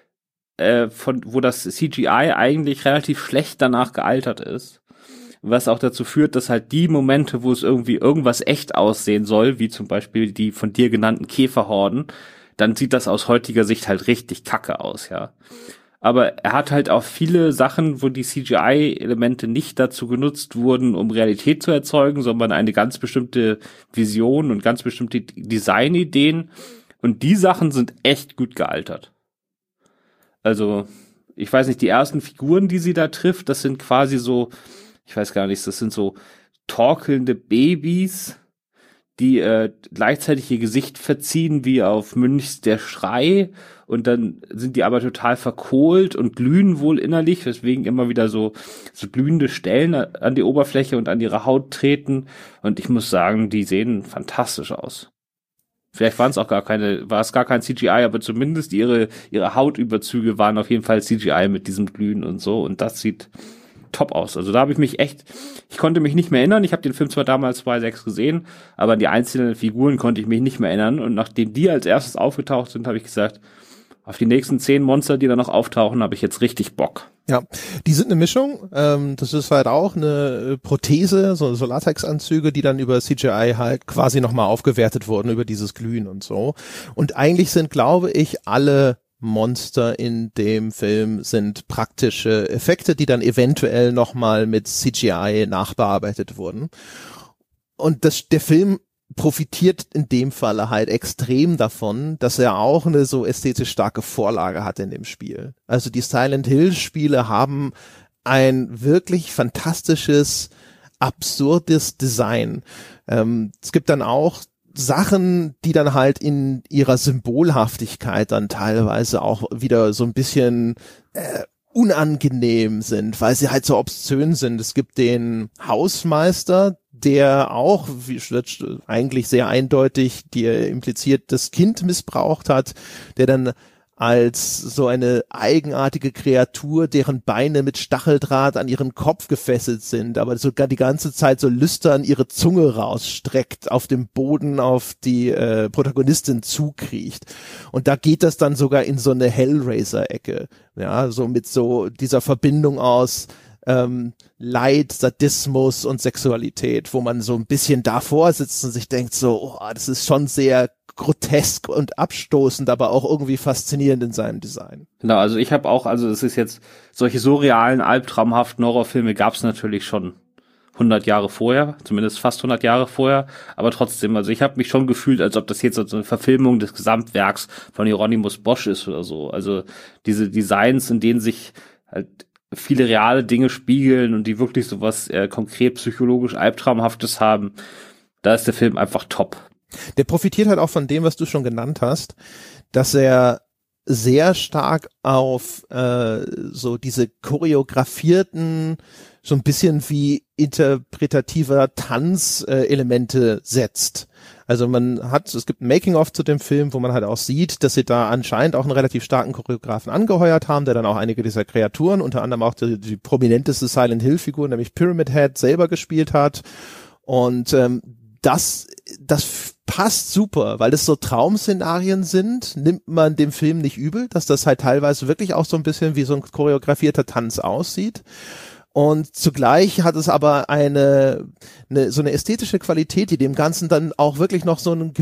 wo das CGI eigentlich relativ schlecht danach gealtert ist. Was auch dazu führt, dass halt die Momente, wo es irgendwie irgendwas echt aussehen soll, wie zum Beispiel die von dir genannten Käferhorden, dann sieht das aus heutiger Sicht halt richtig kacke aus, ja. Aber er hat halt auch viele Sachen, wo die CGI-Elemente nicht dazu genutzt wurden, um Realität zu erzeugen, sondern eine ganz bestimmte Vision und ganz bestimmte Designideen. Und die Sachen sind echt gut gealtert. Also, ich weiß nicht, die ersten Figuren, die sie da trifft, das sind quasi so, ich weiß gar nicht, das sind so torkelnde Babys, die gleichzeitig ihr Gesicht verziehen wie auf Münchs der Schrei, und dann sind die aber total verkohlt und glühen wohl innerlich, weswegen immer wieder so glühende Stellen an die Oberfläche und an ihre Haut treten, und ich muss sagen, die sehen fantastisch aus. Vielleicht war es gar kein CGI, aber zumindest ihre Hautüberzüge waren auf jeden Fall CGI mit diesem Glühen und so, und das sieht top aus. Also da habe ich konnte mich nicht mehr erinnern. Ich habe den Film zwar damals 2006 gesehen, aber an die einzelnen Figuren konnte ich mich nicht mehr erinnern. Und nachdem die als erstes aufgetaucht sind, habe ich gesagt, auf die nächsten 10 Monster, die da noch auftauchen, habe ich jetzt richtig Bock. Ja, die sind eine Mischung. Das ist halt auch eine Prothese, so Latexanzüge, die dann über CGI halt quasi nochmal aufgewertet wurden über dieses Glühen und so. Und eigentlich sind, glaube ich, alle Monster in dem Film sind praktische Effekte, die dann eventuell nochmal mit CGI nachbearbeitet wurden. Und der Film profitiert in dem Falle halt extrem davon, dass er auch eine so ästhetisch starke Vorlage hat in dem Spiel. Also die Silent Hill Spiele haben ein wirklich fantastisches, absurdes Design. Es gibt dann auch Sachen, die dann halt in ihrer Symbolhaftigkeit dann teilweise auch wieder so ein bisschen unangenehm sind, weil sie halt so obszön sind. Es gibt den Hausmeister, der auch, wie eigentlich sehr eindeutig, dir impliziert, das Kind missbraucht hat, der dann als so eine eigenartige Kreatur, deren Beine mit Stacheldraht an ihren Kopf gefesselt sind, aber sogar die ganze Zeit so lüstern ihre Zunge rausstreckt, auf dem Boden auf die Protagonistin zukriecht. Und da geht das dann sogar in so eine Hellraiser-Ecke, ja, so mit so dieser Verbindung aus Leid, Sadismus und Sexualität, wo man so ein bisschen davor sitzt und sich denkt so, oh, das ist schon sehr grotesk und abstoßend, aber auch irgendwie faszinierend in seinem Design. Genau, also ich habe auch, also es ist jetzt, solche surrealen, albtraumhaften Horrorfilme gab es natürlich schon 100 Jahre vorher, zumindest fast 100 Jahre vorher, aber trotzdem, also ich habe mich schon gefühlt, als ob das jetzt so eine Verfilmung des Gesamtwerks von Hieronymus Bosch ist oder so. Also diese Designs, in denen sich halt viele reale Dinge spiegeln und die wirklich sowas konkret psychologisch Albtraumhaftes haben, da ist der Film einfach top. Der profitiert halt auch von dem, was du schon genannt hast, dass er sehr stark auf so diese choreografierten, so ein bisschen wie interpretativer Tanz Elemente setzt. Also es gibt ein Making-of zu dem Film, wo man halt auch sieht, dass sie da anscheinend auch einen relativ starken Choreografen angeheuert haben, der dann auch einige dieser Kreaturen, unter anderem auch die prominenteste Silent Hill-Figur, nämlich Pyramid Head, selber gespielt hat. Und das passt super, weil das so Traumszenarien sind, nimmt man dem Film nicht übel, dass das halt teilweise wirklich auch so ein bisschen wie so ein choreografierter Tanz aussieht. Und zugleich hat es aber so eine ästhetische Qualität, die dem Ganzen dann auch wirklich noch so einen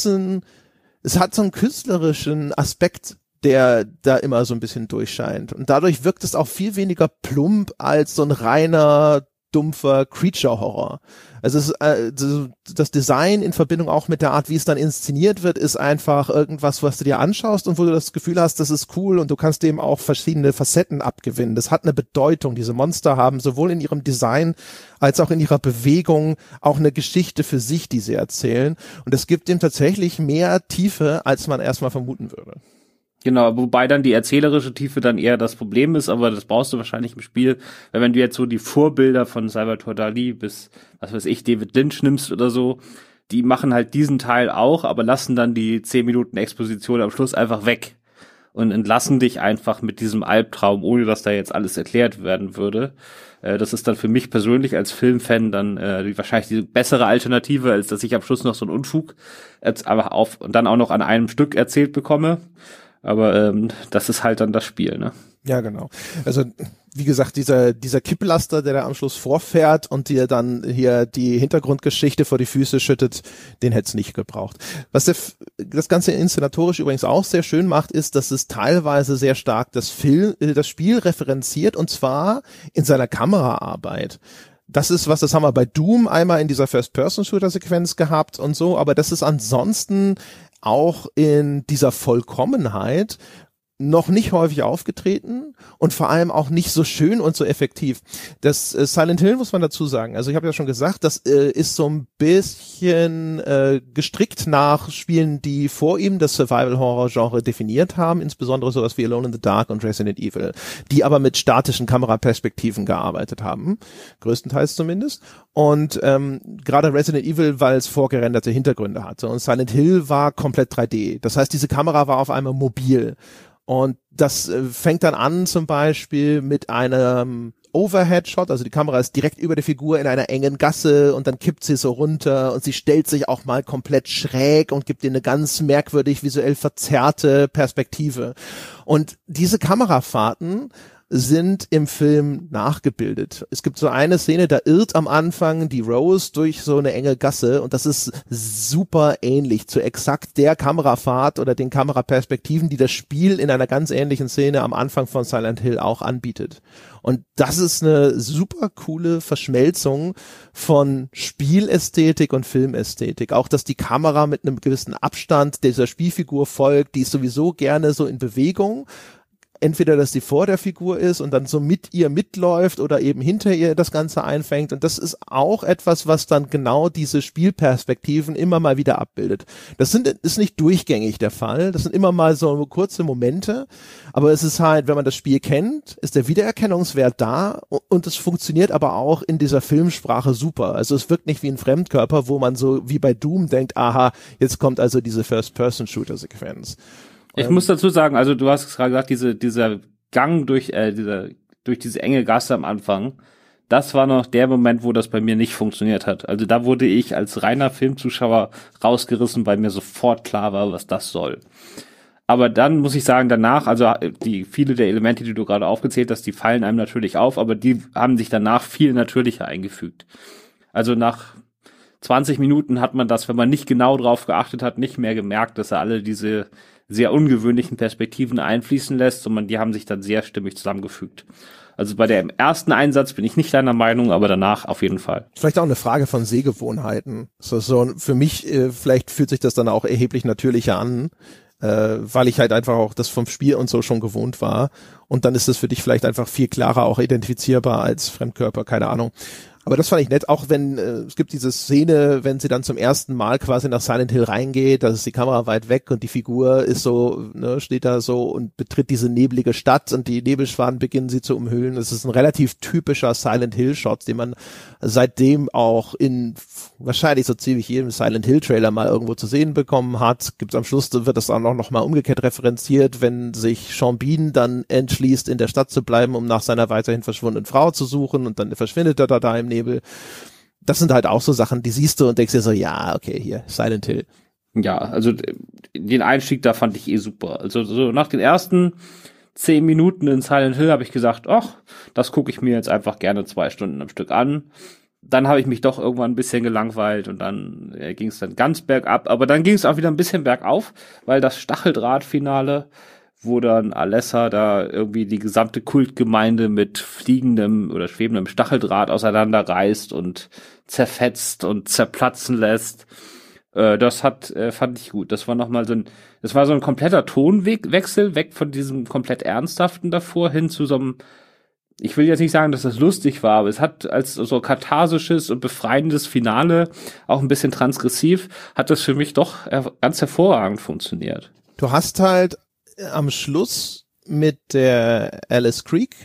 es hat so einen künstlerischen Aspekt, der da immer so ein bisschen durchscheint. Und dadurch wirkt es auch viel weniger plump als so ein reiner, dumpfer Creature-Horror. Also das Design in Verbindung auch mit der Art, wie es dann inszeniert wird, ist einfach irgendwas, was du dir anschaust und wo du das Gefühl hast, das ist cool und du kannst dem auch verschiedene Facetten abgewinnen. Das hat eine Bedeutung. Diese Monster haben sowohl in ihrem Design als auch in ihrer Bewegung auch eine Geschichte für sich, die sie erzählen. Und es gibt dem tatsächlich mehr Tiefe, als man erstmal vermuten würde. Genau, wobei dann die erzählerische Tiefe dann eher das Problem ist, aber das brauchst du wahrscheinlich im Spiel, weil wenn du jetzt so die Vorbilder von Salvador Dali bis, was weiß ich, David Lynch nimmst oder so, die machen halt diesen Teil auch, aber lassen dann die 10 Minuten Exposition am Schluss einfach weg und entlassen dich einfach mit diesem Albtraum, ohne dass da jetzt alles erklärt werden würde. Das ist dann für mich persönlich als Filmfan dann wahrscheinlich die bessere Alternative, als dass ich am Schluss noch so einen Unfug und dann auch noch an einem Stück erzählt bekomme. Aber das ist halt dann das Spiel, ne? Ja, genau. Also wie gesagt, dieser Kipplaster, der da am Schluss vorfährt und dir dann hier die Hintergrundgeschichte vor die Füße schüttet, den hätte es nicht gebraucht. Was das Ganze inszenatorisch übrigens auch sehr schön macht, ist, dass es teilweise sehr stark das Spiel referenziert, und zwar in seiner Kameraarbeit. Das haben wir bei Doom einmal in dieser First-Person-Shooter-Sequenz gehabt und so, aber das ist ansonsten auch in dieser Vollkommenheit noch nicht häufig aufgetreten und vor allem auch nicht so schön und so effektiv. Das Silent Hill muss man dazu sagen. Also ich habe ja schon gesagt, das ist so ein bisschen gestrickt nach Spielen, die vor ihm das Survival-Horror-Genre definiert haben, insbesondere sowas wie Alone in the Dark und Resident Evil, die aber mit statischen Kameraperspektiven gearbeitet haben, größtenteils zumindest. Und gerade Resident Evil, weil es vorgerenderte Hintergründe hatte, und Silent Hill war komplett 3D. Das heißt, diese Kamera war auf einmal mobil. Und das fängt dann an zum Beispiel mit einem Overhead-Shot, also die Kamera ist direkt über der Figur in einer engen Gasse und dann kippt sie so runter und sie stellt sich auch mal komplett schräg und gibt ihr eine ganz merkwürdig visuell verzerrte Perspektive. Und diese Kamerafahrten sind im Film nachgebildet. Es gibt so eine Szene, da irrt am Anfang die Rose durch so eine enge Gasse und das ist super ähnlich zu exakt der Kamerafahrt oder den Kameraperspektiven, die das Spiel in einer ganz ähnlichen Szene am Anfang von Silent Hill auch anbietet. Und das ist eine super coole Verschmelzung von Spielästhetik und Filmästhetik. Auch, dass die Kamera mit einem gewissen Abstand dieser Spielfigur folgt, die ist sowieso gerne so in Bewegung. Entweder, dass sie vor der Figur ist und dann so mit ihr mitläuft oder eben hinter ihr das Ganze einfängt. Und das ist auch etwas, was dann genau diese Spielperspektiven immer mal wieder abbildet. Das ist nicht durchgängig der Fall. Das sind immer mal so kurze Momente. Aber es ist halt, wenn man das Spiel kennt, ist der Wiedererkennungswert da und es funktioniert aber auch in dieser Filmsprache super. Also es wirkt nicht wie ein Fremdkörper, wo man so wie bei Doom denkt, aha, jetzt kommt also diese First-Person-Shooter-Sequenz. Ich muss dazu sagen, also du hast gerade gesagt, dieser Gang durch diese enge Gasse am Anfang, das war noch der Moment, wo das bei mir nicht funktioniert hat. Also da wurde ich als reiner Filmzuschauer rausgerissen, weil mir sofort klar war, was das soll. Aber dann muss ich sagen, danach, also viele der Elemente, die du gerade aufgezählt hast, die fallen einem natürlich auf, aber die haben sich danach viel natürlicher eingefügt. Also nach 20 Minuten hat man das, wenn man nicht genau drauf geachtet hat, nicht mehr gemerkt, dass er alle diese sehr ungewöhnlichen Perspektiven einfließen lässt, sondern die haben sich dann sehr stimmig zusammengefügt. Also bei dem ersten Einsatz bin ich nicht deiner Meinung, aber danach auf jeden Fall. Vielleicht auch eine Frage von Sehgewohnheiten. So für mich, vielleicht fühlt sich das dann auch erheblich natürlicher an, weil ich halt einfach auch das vom Spiel und so schon gewohnt war. Und dann ist das für dich vielleicht einfach viel klarer auch identifizierbar als Fremdkörper, keine Ahnung. Aber das fand ich nett, auch wenn, es gibt diese Szene, wenn sie dann zum ersten Mal quasi nach Silent Hill reingeht, da ist die Kamera weit weg und die Figur ist so, ne, steht da so und betritt diese neblige Stadt und die Nebelschwaden beginnen sie zu umhüllen. Das ist ein relativ typischer Silent Hill Shot, den man seitdem auch in wahrscheinlich so ziemlich jedem Silent Hill Trailer mal irgendwo zu sehen bekommen hat. Gibt's am Schluss, wird das auch noch mal umgekehrt referenziert, wenn sich Sean Bean dann entschließt, in der Stadt zu bleiben, um nach seiner weiterhin verschwundenen Frau zu suchen und dann verschwindet er da im Nebel. Das sind halt auch so Sachen, die siehst du und denkst dir so, ja, okay, hier, Silent Hill. Ja, also den Einstieg da fand ich super. Also so nach den ersten 10 Minuten in Silent Hill habe ich gesagt, ach, das gucke ich mir jetzt einfach gerne 2 Stunden am Stück an. Dann habe ich mich doch irgendwann ein bisschen gelangweilt und dann ging es dann ganz bergab. Aber dann ging es auch wieder ein bisschen bergauf, weil das Stacheldrahtfinale, wo dann Alessa da irgendwie die gesamte Kultgemeinde mit fliegendem oder schwebendem Stacheldraht auseinanderreißt und zerfetzt und zerplatzen lässt. Das fand ich gut. Das war nochmal das war so ein kompletter Tonwechsel, weg von diesem komplett Ernsthaften davor hin zu so einem, ich will jetzt nicht sagen, dass das lustig war, aber es hat als so katharsisches und befreiendes Finale, auch ein bisschen transgressiv, hat das für mich doch ganz hervorragend funktioniert. Du hast halt am Schluss mit der Alice Creek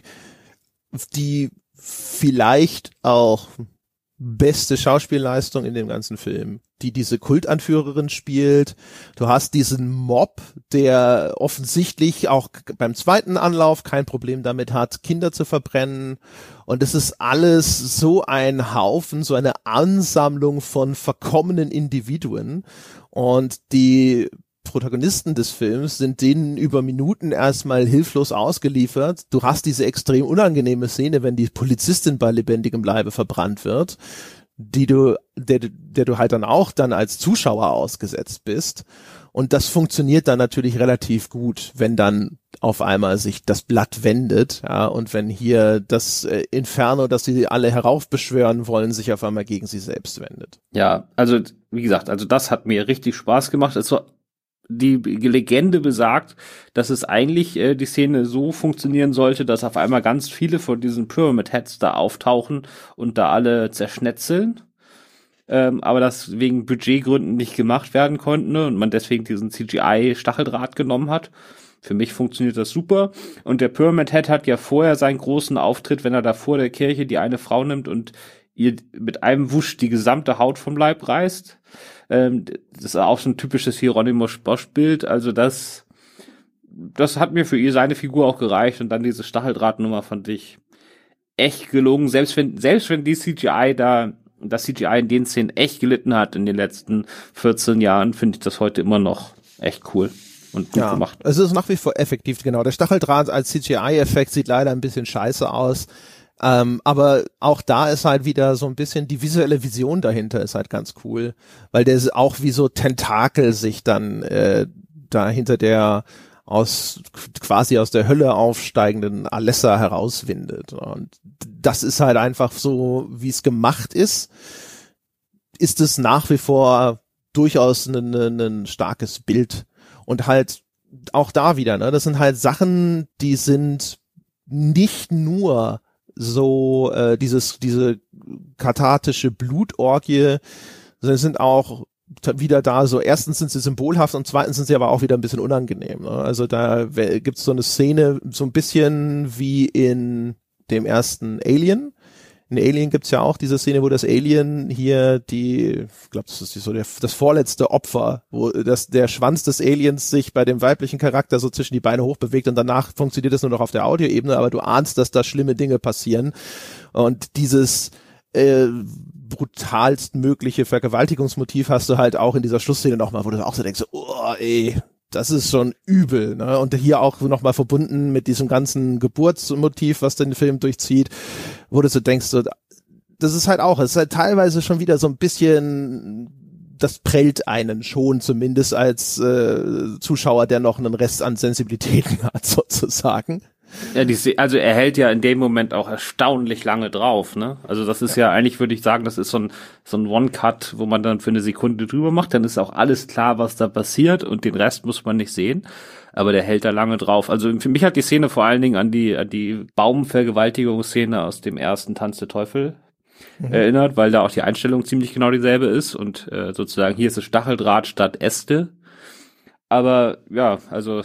die vielleicht auch beste Schauspielleistung in dem ganzen Film, die diese Kultanführerin spielt. Du hast diesen Mob, der offensichtlich auch beim zweiten Anlauf kein Problem damit hat, Kinder zu verbrennen. Und es ist alles so ein Haufen, so eine Ansammlung von verkommenen Individuen. Und die Protagonisten des Films sind denen über Minuten erstmal hilflos ausgeliefert. Du hast diese extrem unangenehme Szene, wenn die Polizistin bei lebendigem Leibe verbrannt wird, der du halt dann auch dann als Zuschauer ausgesetzt bist. Und das funktioniert dann natürlich relativ gut, wenn dann auf einmal sich das Blatt wendet, ja, und wenn hier das Inferno, das sie alle heraufbeschwören wollen, sich auf einmal gegen sie selbst wendet. Ja, also wie gesagt, also das hat mir richtig Spaß gemacht. Es war die Legende besagt, dass es eigentlich die Szene so funktionieren sollte, dass auf einmal ganz viele von diesen Pyramid Heads da auftauchen und da alle zerschnetzeln. Aber das wegen Budgetgründen nicht gemacht werden konnte, ne, und man deswegen diesen CGI-Stacheldraht genommen hat. Für mich funktioniert das super. Und der Pyramid Head hat ja vorher seinen großen Auftritt, wenn er da vor der Kirche die eine Frau nimmt und ihr mit einem Wusch die gesamte Haut vom Leib reißt. Das ist auch so ein typisches Hieronymus Bosch-Bild. Also das hat mir für seine Figur auch gereicht. Und dann diese Stacheldrahtnummer fand ich echt gelungen. Selbst wenn die das CGI in den Szenen echt gelitten hat in den letzten 14 Jahren, finde ich das heute immer noch echt cool und gut gemacht. Es ist nach wie vor effektiv, genau. Der Stacheldraht als CGI-Effekt sieht leider ein bisschen scheiße aus. Aber auch da ist halt wieder so ein bisschen die visuelle Vision dahinter ist halt ganz cool, weil der auch wie so Tentakel sich dann da hinter der quasi aus der Hölle aufsteigenden Alessa herauswindet. Und das ist halt einfach so, wie es gemacht ist es nach wie vor durchaus ein starkes Bild. Und halt auch da wieder, ne, das sind halt Sachen, die sind nicht nur so diese kathartische Blutorgie, sondern sind auch wieder da, so erstens sind sie symbolhaft und zweitens sind sie aber auch wieder ein bisschen unangenehm. Ne? Also da gibt's so eine Szene, so ein bisschen wie in dem ersten Alien. In Alien gibt's ja auch diese Szene, wo das Alien hier ich glaube, das ist so das vorletzte Opfer, wo der Schwanz des Aliens sich bei dem weiblichen Charakter so zwischen die Beine hochbewegt und danach funktioniert das nur noch auf der Audioebene, aber du ahnst, dass da schlimme Dinge passieren. Und dieses brutalst mögliche Vergewaltigungsmotiv hast du halt auch in dieser Schlussszene nochmal, wo du auch so denkst, oh ey, das ist schon übel, ne? Und hier auch nochmal verbunden mit diesem ganzen Geburtsmotiv, was den Film durchzieht, wo du so denkst, so, das ist halt auch, es ist halt teilweise schon wieder so ein bisschen, das prellt einen schon, zumindest als Zuschauer, der noch einen Rest an Sensibilitäten hat, sozusagen. Ja, also er hält ja in dem Moment auch erstaunlich lange drauf, ne? Also das ist ja eigentlich, würde ich sagen, das ist so ein One-Cut, wo man dann für eine Sekunde drüber macht, dann ist auch alles klar, was da passiert und den Rest muss man nicht sehen, aber der hält da lange drauf. Also für mich hat die Szene vor allen Dingen an die Baumvergewaltigungsszene aus dem ersten Tanz der Teufel erinnert, weil da auch die Einstellung ziemlich genau dieselbe ist und sozusagen hier ist es Stacheldraht statt Äste. Aber ja, also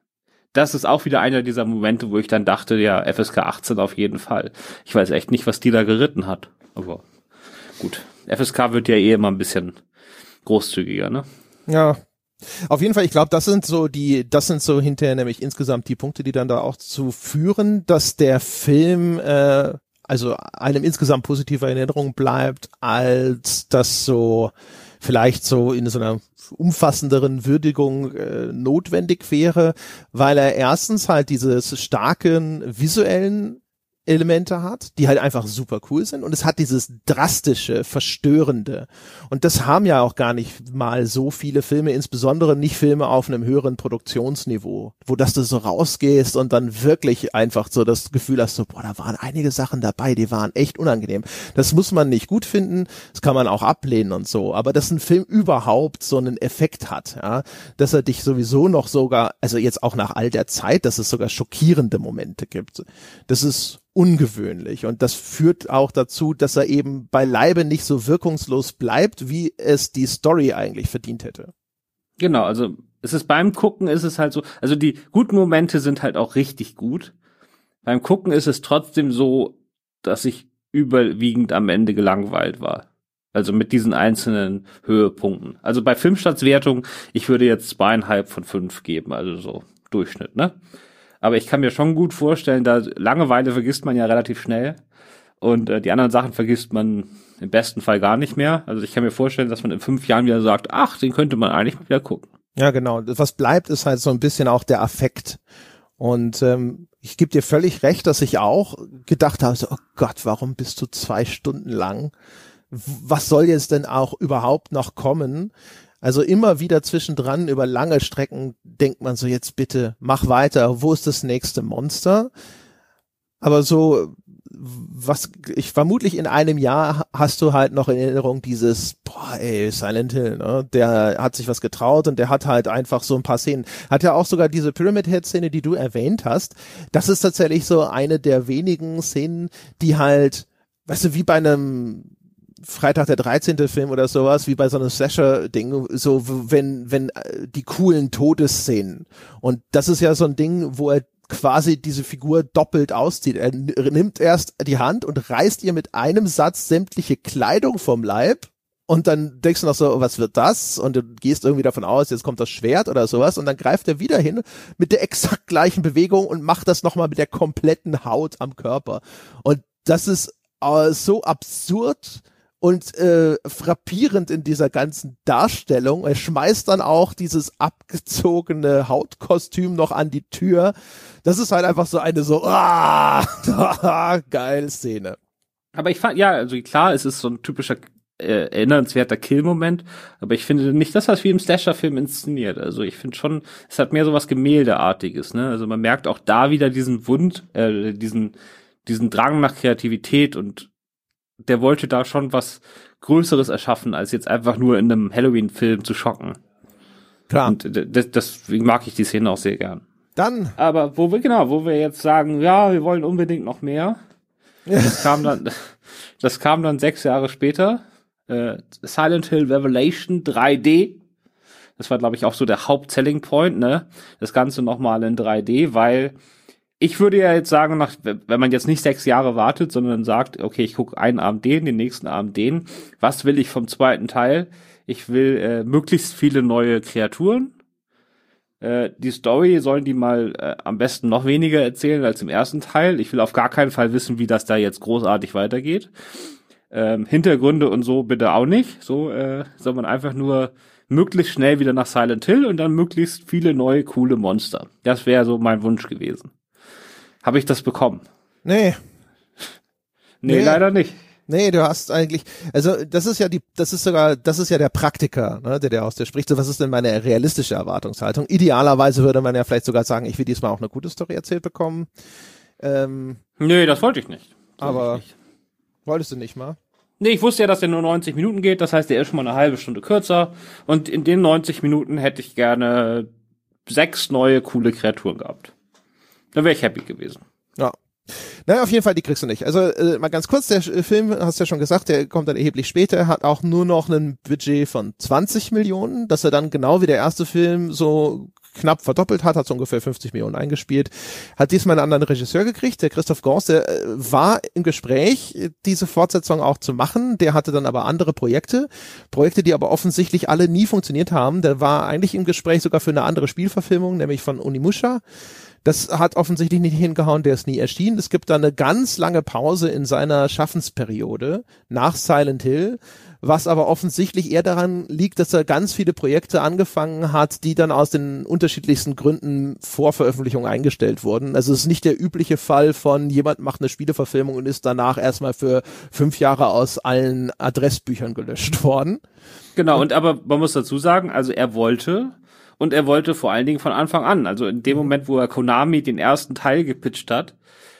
das ist auch wieder einer dieser Momente, wo ich dann dachte, ja, FSK 18 auf jeden Fall. Ich weiß echt nicht, was die da geritten hat. Aber gut, FSK wird ja eh immer ein bisschen großzügiger, ne? Ja, auf jeden Fall, ich glaube, das sind so hinterher nämlich insgesamt die Punkte, die dann da auch zu führen, dass der Film also einem insgesamt positive Erinnerung bleibt, als das so vielleicht so in so einer umfassenderen Würdigung notwendig wäre, weil er erstens halt diese starken visuellen Elemente hat, die halt einfach super cool sind, und es hat dieses drastische, verstörende, und das haben ja auch gar nicht mal so viele Filme, insbesondere nicht Filme auf einem höheren Produktionsniveau, wo dass du so rausgehst und dann wirklich einfach so das Gefühl hast, so, boah, da waren einige Sachen dabei, die waren echt unangenehm. Das muss man nicht gut finden, das kann man auch ablehnen und so, aber dass ein Film überhaupt so einen Effekt hat, ja, dass er dich sowieso noch sogar, also jetzt auch nach all der Zeit, dass es sogar schockierende Momente gibt, das ist ungewöhnlich, und das führt auch dazu, dass er eben beileibe nicht so wirkungslos bleibt, wie es die Story eigentlich verdient hätte. Genau, also es ist beim Gucken ist es halt so, also die guten Momente sind halt auch richtig gut. Beim Gucken ist es trotzdem so, dass ich überwiegend am Ende gelangweilt war. Also mit diesen einzelnen Höhepunkten. Also bei Filmstartswertung, ich würde jetzt 2,5 von 5 geben, also so Durchschnitt, ne? Aber ich kann mir schon gut vorstellen, da Langeweile vergisst man ja relativ schnell und die anderen Sachen vergisst man im besten Fall gar nicht mehr. Also ich kann mir vorstellen, dass man in 5 Jahren wieder sagt, ach, den könnte man eigentlich mal wieder gucken. Ja, genau. Was bleibt, ist halt so ein bisschen auch der Affekt. Und ich gebe dir völlig recht, dass ich auch gedacht habe, so, oh Gott, warum bist du 2 Stunden lang? Was soll jetzt denn auch überhaupt noch kommen? Also immer wieder zwischendran über lange Strecken denkt man so, jetzt bitte mach weiter, wo ist das nächste Monster? Aber so, was ich vermutlich in einem Jahr hast du halt noch in Erinnerung dieses, boah ey, Silent Hill, ne? Der hat sich was getraut und der hat halt einfach so ein paar Szenen. Hat ja auch sogar diese Pyramid Head Szene, die du erwähnt hast. Das ist tatsächlich so eine der wenigen Szenen, die halt, weißt du, wie bei einem Freitag der 13. Film oder sowas, wie bei so einem Slasher-Ding, so wenn die coolen Todesszenen. Und das ist ja so ein Ding, wo er quasi diese Figur doppelt auszieht. Er nimmt erst die Hand und reißt ihr mit einem Satz sämtliche Kleidung vom Leib, und dann denkst du noch so, was wird das? Und du gehst irgendwie davon aus, jetzt kommt das Schwert oder sowas, und dann greift er wieder hin mit der exakt gleichen Bewegung und macht das nochmal mit der kompletten Haut am Körper. Und das ist so absurd und frappierend in dieser ganzen Darstellung. Er schmeißt dann auch dieses abgezogene Hautkostüm noch an die Tür. Das ist halt einfach so eine so geile Szene. Aber ich fand, ja, also klar, es ist so ein typischer erinnernswerter Kill-Moment, aber ich finde nicht, dass das wie im Slasher-Film inszeniert. Also ich finde schon, es hat mehr so was Gemäldeartiges, ne? Also man merkt auch da wieder diesen diesen Drang nach Kreativität, und der wollte da schon was Größeres erschaffen, als jetzt einfach nur in einem Halloween-Film zu schocken. Klar. Und deswegen mag ich die Szene auch sehr gern. Dann. Aber wo wir jetzt sagen, ja, wir wollen unbedingt noch mehr. Das kam dann 6 Jahre später. Silent Hill Revelation 3D. Das war, glaube ich, auch so der Haupt-Selling Point, ne? Das Ganze nochmal in 3D, weil ich würde ja jetzt sagen, wenn man jetzt nicht 6 Jahre wartet, sondern sagt, okay, ich gucke einen Abend den nächsten Abend den. Was will ich vom zweiten Teil? Ich will möglichst viele neue Kreaturen. Die Story sollen die mal am besten noch weniger erzählen als im ersten Teil. Ich will auf gar keinen Fall wissen, wie das da jetzt großartig weitergeht. Hintergründe und so bitte auch nicht. So soll man einfach nur möglichst schnell wieder nach Silent Hill und dann möglichst viele neue, coole Monster. Das wäre so mein Wunsch gewesen. Habe ich das bekommen? Nee, leider nicht. Nee, du hast eigentlich, also das ist ja der Praktiker, ne, der aus dir spricht. So, was ist denn meine realistische Erwartungshaltung? Idealerweise würde man ja vielleicht sogar sagen, ich will diesmal auch eine gute Story erzählt bekommen. Nee, das wollte ich nicht. Wolltest du nicht mal? Nee, ich wusste ja, dass der nur 90 Minuten geht, das heißt, der ist schon mal eine halbe Stunde kürzer, und in den 90 Minuten hätte ich gerne 6 neue, coole Kreaturen gehabt. Da wäre ich happy gewesen. Ja. Naja, auf jeden Fall, die kriegst du nicht. Also mal ganz kurz, der Film, hast du ja schon gesagt, der kommt dann erheblich später, hat auch nur noch ein Budget von 20 Millionen, dass er dann genau wie der erste Film so knapp verdoppelt hat so ungefähr 50 Millionen eingespielt, hat diesmal einen anderen Regisseur gekriegt, der Christoph Gans, der war im Gespräch, diese Fortsetzung auch zu machen, der hatte dann aber andere Projekte, die aber offensichtlich alle nie funktioniert haben, der war eigentlich im Gespräch sogar für eine andere Spielverfilmung, nämlich von Onimusha. Das hat offensichtlich nicht hingehauen, der ist nie erschienen. Es gibt da eine ganz lange Pause in seiner Schaffensperiode nach Silent Hill, was aber offensichtlich eher daran liegt, dass er ganz viele Projekte angefangen hat, die dann aus den unterschiedlichsten Gründen vor Veröffentlichung eingestellt wurden. Also es ist nicht der übliche Fall von jemand macht eine Spieleverfilmung und ist danach erstmal für 5 Jahre aus allen Adressbüchern gelöscht worden. Genau, und aber man muss dazu sagen, also er wollte vor allen Dingen von Anfang an, also in dem Moment, wo er Konami den ersten Teil gepitcht hat,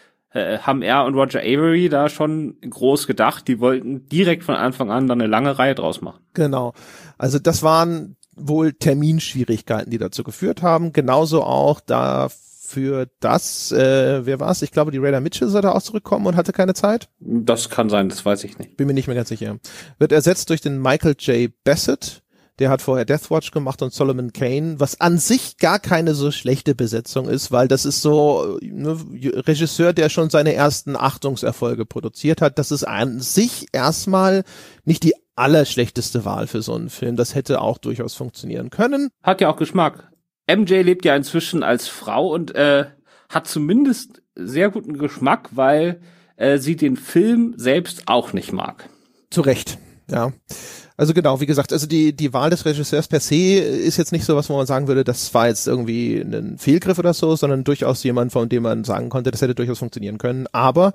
haben er und Roger Avery da schon groß gedacht, die wollten direkt von Anfang an dann eine lange Reihe draus machen. Genau, also das waren wohl Terminschwierigkeiten, die dazu geführt haben, genauso auch dafür, dass, wer war es? Ich glaube, die Raider Mitchell soll da auch zurückkommen und hatte keine Zeit. Das kann sein, das weiß ich nicht. Bin mir nicht mehr ganz sicher. Wird ersetzt durch den Michael J. Bassett. Der hat vorher Deathwatch gemacht und Solomon Kane, was an sich gar keine so schlechte Besetzung ist, weil das ist so ne, Regisseur, der schon seine ersten Achtungserfolge produziert hat. Das ist an sich erstmal nicht die allerschlechteste Wahl für so einen Film. Das hätte auch durchaus funktionieren können. Hat ja auch Geschmack. MJ lebt ja inzwischen als Frau und hat zumindest sehr guten Geschmack, weil sie den Film selbst auch nicht mag. Zu Recht, ja. Also genau, wie gesagt, also die Wahl des Regisseurs per se ist jetzt nicht so was, wo man sagen würde, das war jetzt irgendwie ein Fehlgriff oder so, sondern durchaus jemand, von dem man sagen konnte, das hätte durchaus funktionieren können. Aber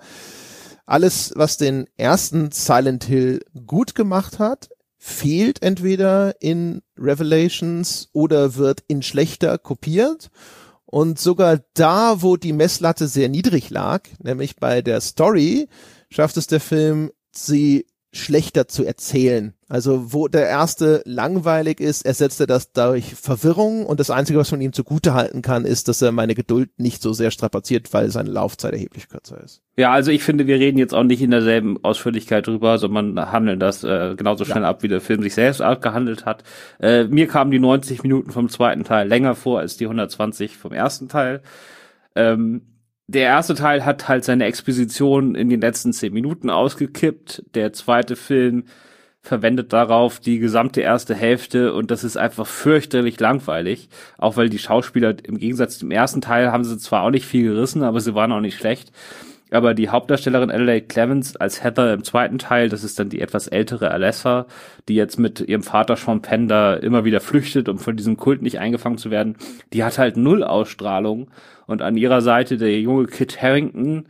alles, was den ersten Silent Hill gut gemacht hat, fehlt entweder in Revelations oder wird in schlechter kopiert. Und sogar da, wo die Messlatte sehr niedrig lag, nämlich bei der Story, schafft es der Film, sie schlechter zu erzählen. Also wo der erste langweilig ist, ersetzt er das durch Verwirrung und das Einzige, was man ihm zugutehalten kann, ist, dass er meine Geduld nicht so sehr strapaziert, weil seine Laufzeit erheblich kürzer ist. Ja, also ich finde, wir reden jetzt auch nicht in derselben Ausführlichkeit drüber, sondern handeln das genauso schnell ab, wie der Film sich selbst abgehandelt hat. Mir kamen die 90 Minuten vom zweiten Teil länger vor als die 120 vom ersten Teil. Der erste Teil hat halt seine Exposition in den letzten 10 Minuten ausgekippt. Der zweite Film verwendet darauf die gesamte erste Hälfte und das ist einfach fürchterlich langweilig. Auch weil die Schauspieler im Gegensatz zum ersten Teil haben sie zwar auch nicht viel gerissen, aber sie waren auch nicht schlecht. Aber die Hauptdarstellerin Adelaide Clemens als Heather im zweiten Teil, das ist dann die etwas ältere Alessa, die jetzt mit ihrem Vater Sean Penn da immer wieder flüchtet, um von diesem Kult nicht eingefangen zu werden. Die hat halt null Ausstrahlung. Und an ihrer Seite der junge Kit Harington,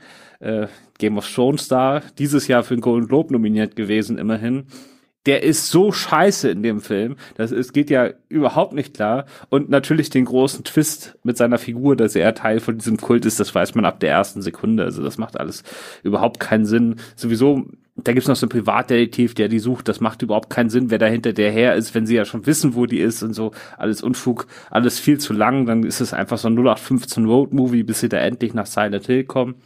Game of Thrones Star, dieses Jahr für den Golden Globe nominiert gewesen, immerhin. Der ist so scheiße in dem Film, es geht ja überhaupt nicht klar. Und natürlich den großen Twist mit seiner Figur, dass er Teil von diesem Kult ist, das weiß man ab der ersten Sekunde. Also das macht alles überhaupt keinen Sinn. Sowieso, da gibt's noch so einen Privatdetektiv, der die sucht. Das macht überhaupt keinen Sinn, wer dahinter der her ist, wenn sie ja schon wissen, wo die ist und so. Alles Unfug, alles viel zu lang. Dann ist es einfach so ein 0815 Road-Movie, bis sie da endlich nach Silent Hill kommen.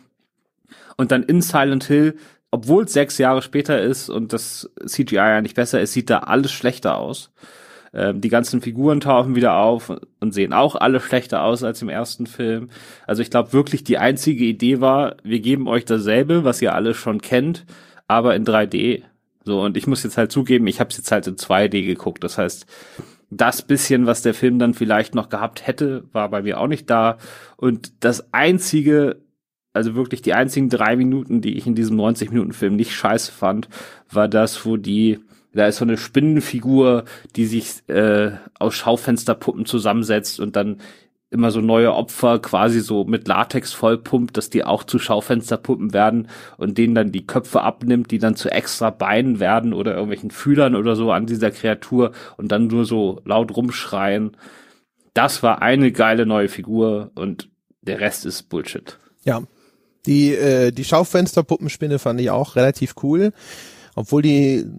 Und dann in Silent Hill, obwohl es 6 Jahre später ist und das CGI ja nicht besser ist, sieht da alles schlechter aus. Die ganzen Figuren tauchen wieder auf und sehen auch alle schlechter aus als im ersten Film. Also ich glaube wirklich, die einzige Idee war, wir geben euch dasselbe, was ihr alle schon kennt, aber in 3D. So, und ich muss jetzt halt zugeben, ich habe es jetzt halt in 2D geguckt. Das heißt, das bisschen, was der Film dann vielleicht noch gehabt hätte, war bei mir auch nicht da. Und das einzige, also wirklich die einzigen 3 Minuten, die ich in diesem 90-Minuten-Film nicht scheiße fand, war das, wo da ist so eine Spinnenfigur, die sich aus Schaufensterpuppen zusammensetzt und dann immer so neue Opfer quasi so mit Latex vollpumpt, dass die auch zu Schaufensterpuppen werden und denen dann die Köpfe abnimmt, die dann zu extra Beinen werden oder irgendwelchen Fühlern oder so an dieser Kreatur und dann nur so laut rumschreien. Das war eine geile neue Figur und der Rest ist Bullshit. Ja. Die Schaufensterpuppenspinne fand ich auch relativ cool, obwohl die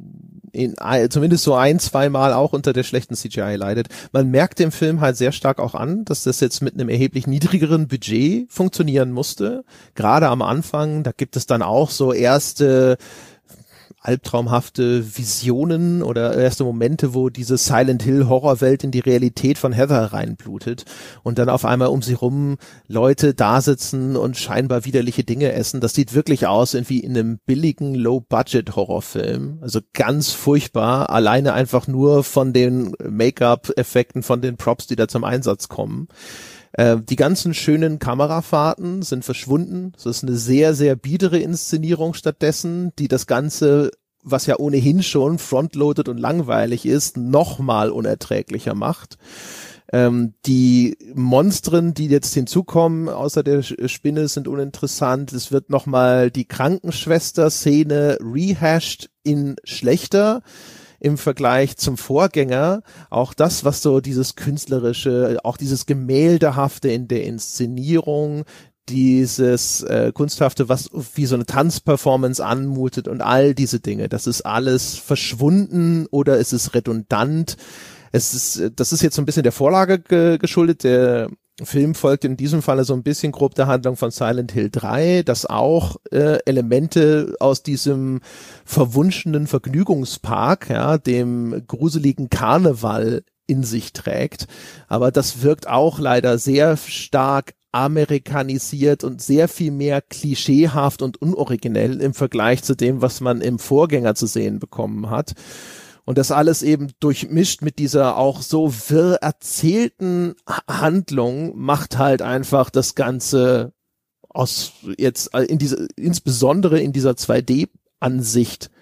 zumindest so 1-2 Mal auch unter der schlechten CGI leidet. Man merkt dem Film halt sehr stark auch an, dass das jetzt mit einem erheblich niedrigeren Budget funktionieren musste. Gerade am Anfang, da gibt es dann auch so erste albtraumhafte Visionen oder erste Momente, wo diese Silent Hill Horrorwelt in die Realität von Heather reinblutet und dann auf einmal um sie rum Leute da sitzen und scheinbar widerliche Dinge essen. Das sieht wirklich aus wie in einem billigen Low-Budget-Horrorfilm. Also ganz furchtbar, alleine einfach nur von den Make-up-Effekten, von den Props, die da zum Einsatz kommen. Die ganzen schönen Kamerafahrten sind verschwunden. Es ist eine sehr, sehr biedere Inszenierung stattdessen, die das Ganze, was ja ohnehin schon frontloaded und langweilig ist, nochmal unerträglicher macht. Die Monstren, die jetzt hinzukommen, außer der Spinne, sind uninteressant. Es wird nochmal die Krankenschwester-Szene rehashed in schlechter im Vergleich zum Vorgänger. Auch das, was so dieses künstlerische, auch dieses Gemäldehafte in der Inszenierung, dieses Kunsthafte, was wie so eine Tanzperformance anmutet und all diese Dinge, das ist alles verschwunden oder es ist redundant. Das ist jetzt so ein bisschen der Vorlage geschuldet. Der Film folgt in diesem Falle so ein bisschen grob der Handlung von Silent Hill 3, das auch Elemente aus diesem verwunschenen Vergnügungspark, ja, dem gruseligen Karneval in sich trägt. Aber das wirkt auch leider sehr stark amerikanisiert und sehr viel mehr klischeehaft und unoriginell im Vergleich zu dem, was man im Vorgänger zu sehen bekommen hat. Und das alles eben durchmischt mit dieser auch so wirr erzählten Handlung macht halt einfach das Ganze insbesondere in dieser 2D-Ansicht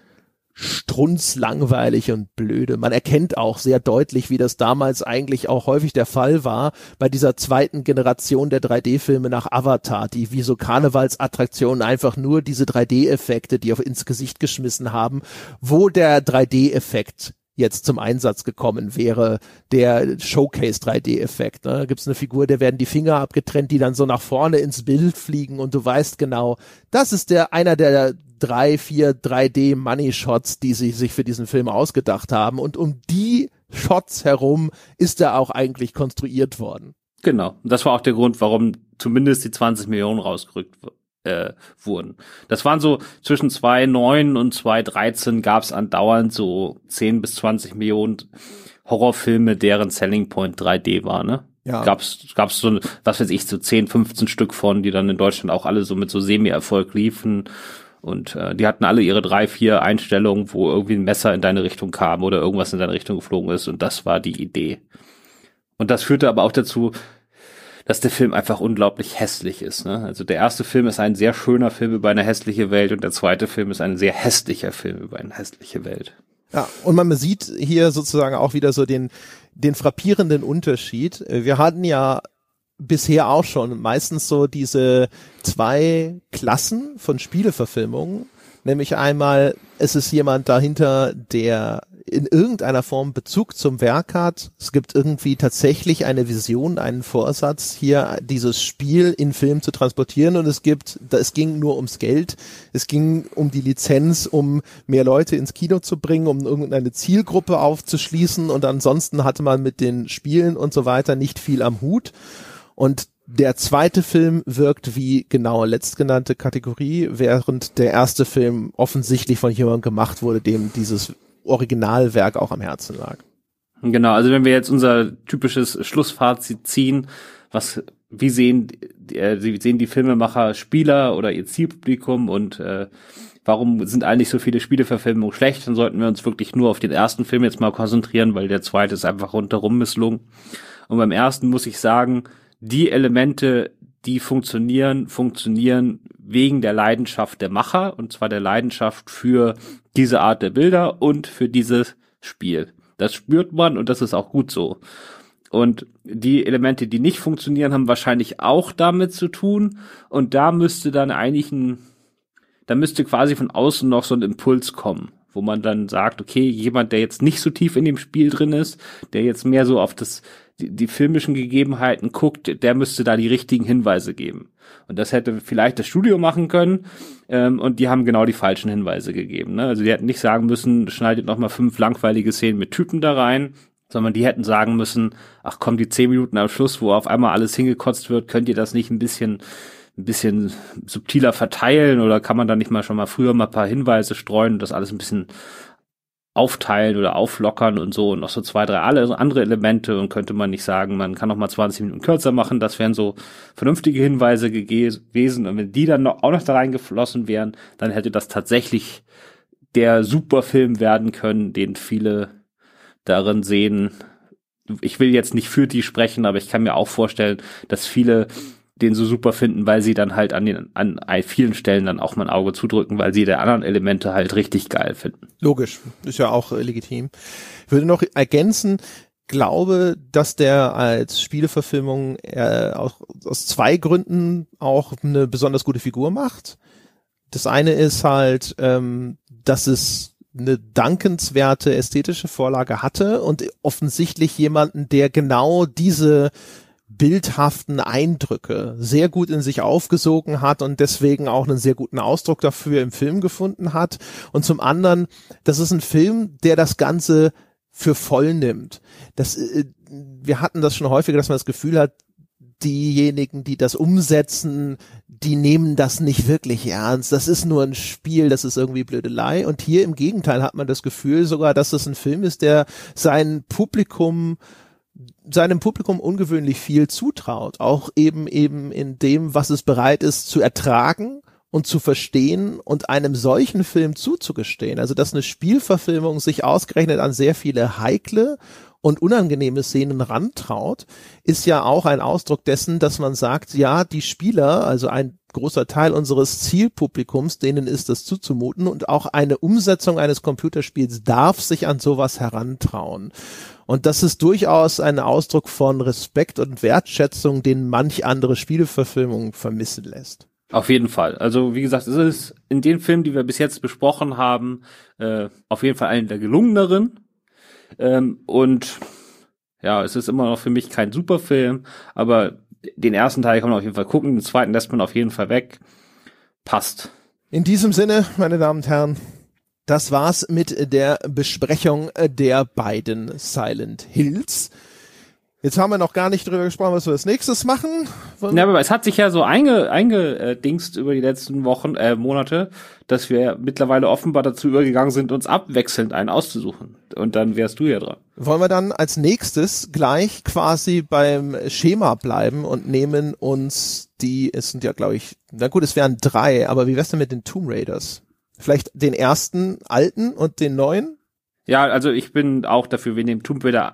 strunzlangweilig und blöde. Man erkennt auch sehr deutlich, wie das damals eigentlich auch häufig der Fall war bei dieser zweiten Generation der 3D-Filme nach Avatar, die wie so Karnevalsattraktionen einfach nur diese 3D-Effekte, die ins Gesicht geschmissen haben, wo der 3D-Effekt jetzt zum Einsatz gekommen wäre, der Showcase 3D-Effekt. Ne? Da gibt's eine Figur, der werden die Finger abgetrennt, die dann so nach vorne ins Bild fliegen und du weißt genau, das ist einer der 3-4 3D-Money-Shots, die sie sich für diesen Film ausgedacht haben und um die Shots herum ist er auch eigentlich konstruiert worden. Genau, das war auch der Grund, warum zumindest die 20 Millionen rausgerückt wurden. Das waren so zwischen 2009 und 2013 gab es andauernd so 10 bis 20 Millionen Horrorfilme, deren Selling Point 3D war, ne? Ja. Gab's so, was weiß ich, so 10, 15 Stück von, die dann in Deutschland auch alle so mit so Semi-Erfolg liefen. Und die hatten alle ihre 3, 4 Einstellungen, wo irgendwie ein Messer in deine Richtung kam oder irgendwas in deine Richtung geflogen ist. Und das war die Idee. Und das führte aber auch dazu, dass der Film einfach unglaublich hässlich ist. Ne? Also der erste Film ist ein sehr schöner Film über eine hässliche Welt und der zweite Film ist ein sehr hässlicher Film über eine hässliche Welt. Ja, und man sieht hier sozusagen auch wieder so den frappierenden Unterschied. Wir hatten ja bisher auch schon meistens so diese 2 Klassen von Spieleverfilmungen, nämlich einmal, es ist jemand dahinter, der in irgendeiner Form Bezug zum Werk hat. Es gibt irgendwie tatsächlich eine Vision, einen Vorsatz, hier dieses Spiel in Film zu transportieren und es ging nur ums Geld, es ging um die Lizenz, um mehr Leute ins Kino zu bringen, um irgendeine Zielgruppe aufzuschließen und ansonsten hatte man mit den Spielen und so weiter nicht viel am Hut. Und der zweite Film wirkt wie genau letztgenannte Kategorie, während der erste Film offensichtlich von jemandem gemacht wurde, dem dieses Originalwerk auch am Herzen lag. Genau, also wenn wir jetzt unser typisches Schlussfazit ziehen, wie sehen die Filmemacher Spieler oder ihr Zielpublikum und warum sind eigentlich so viele Spieleverfilmungen schlecht, dann sollten wir uns wirklich nur auf den ersten Film jetzt mal konzentrieren, weil der zweite ist einfach rundherum misslungen. Und beim ersten muss ich sagen, die Elemente, die funktionieren wegen der Leidenschaft der Macher, und zwar der Leidenschaft für diese Art der Bilder und für dieses Spiel. Das spürt man und das ist auch gut so. Und die Elemente, die nicht funktionieren, haben wahrscheinlich auch damit zu tun und da müsste quasi von außen noch so ein Impuls kommen, wo man dann sagt, okay, jemand, der jetzt nicht so tief in dem Spiel drin ist, der jetzt mehr so auf die filmischen Gegebenheiten guckt, der müsste da die richtigen Hinweise geben. Und das hätte vielleicht das Studio machen können, und die haben genau die falschen Hinweise gegeben. Ne? Also die hätten nicht sagen müssen, schneidet noch mal 5 langweilige Szenen mit Typen da rein, sondern die hätten sagen müssen, ach komm, die 10 Minuten am Schluss, wo auf einmal alles hingekotzt wird, könnt ihr das nicht ein bisschen subtiler verteilen, oder kann man da nicht mal schon mal früher mal ein paar Hinweise streuen und das alles ein bisschen aufteilen oder auflockern und so, und noch so 2, 3 andere Elemente, und könnte man nicht sagen, man kann noch mal 20 Minuten kürzer machen, das wären so vernünftige Hinweise gewesen, und wenn die dann auch noch da reingeflossen wären, dann hätte das tatsächlich der Superfilm werden können, den viele darin sehen. Ich will jetzt nicht für die sprechen, aber ich kann mir auch vorstellen, dass viele den so super finden, weil sie dann halt an vielen Stellen dann auch mal ein Auge zudrücken, weil sie die anderen Elemente halt richtig geil finden. Logisch, ist ja auch legitim. Ich würde noch ergänzen, glaube, dass der als Spieleverfilmung auch aus 2 Gründen auch eine besonders gute Figur macht. Das eine ist halt, dass es eine dankenswerte ästhetische Vorlage hatte und offensichtlich jemanden, der genau diese bildhaften Eindrücke sehr gut in sich aufgesogen hat und deswegen auch einen sehr guten Ausdruck dafür im Film gefunden hat. Und zum anderen, das ist ein Film, der das Ganze für voll nimmt. Wir hatten das schon häufiger, dass man das Gefühl hat, diejenigen, die das umsetzen, die nehmen das nicht wirklich ernst. Das ist nur ein Spiel, das ist irgendwie Blödelei. Und hier im Gegenteil hat man das Gefühl sogar, dass es ein Film ist, der seinem Publikum ungewöhnlich viel zutraut. Auch eben in dem, was es bereit ist zu ertragen und zu verstehen und einem solchen Film zuzugestehen. Also, dass eine Spielverfilmung sich ausgerechnet an sehr viele heikle und unangenehme Szenen rantraut, ist ja auch ein Ausdruck dessen, dass man sagt, ja, die Spieler, also ein großer Teil unseres Zielpublikums, denen ist das zuzumuten, und auch eine Umsetzung eines Computerspiels darf sich an sowas herantrauen. Und das ist durchaus ein Ausdruck von Respekt und Wertschätzung, den manch andere Spieleverfilmung vermissen lässt. Auf jeden Fall. Also wie gesagt, es ist in den Filmen, die wir bis jetzt besprochen haben, auf jeden Fall einer der gelungeneren. Und ja, es ist immer noch für mich kein Superfilm, aber den ersten Teil kann man auf jeden Fall gucken, den zweiten lässt man auf jeden Fall weg. Passt. In diesem Sinne, meine Damen und Herren, das war's mit der Besprechung der beiden Silent Hills. Jetzt haben wir noch gar nicht drüber gesprochen, was wir als nächstes machen. Ja, aber es hat sich ja so eingedingst über die letzten Monate, dass wir mittlerweile offenbar dazu übergegangen sind, uns abwechselnd einen auszusuchen. Und dann wärst du ja dran. Wollen wir dann als nächstes gleich quasi beim Schema bleiben und nehmen uns es sind ja, glaube ich, na gut, es wären 3, aber wie wär's denn mit den Tomb Raiders? Vielleicht den ersten alten und den neuen? Ja, also ich bin auch dafür, wir nehmen Tomb Raider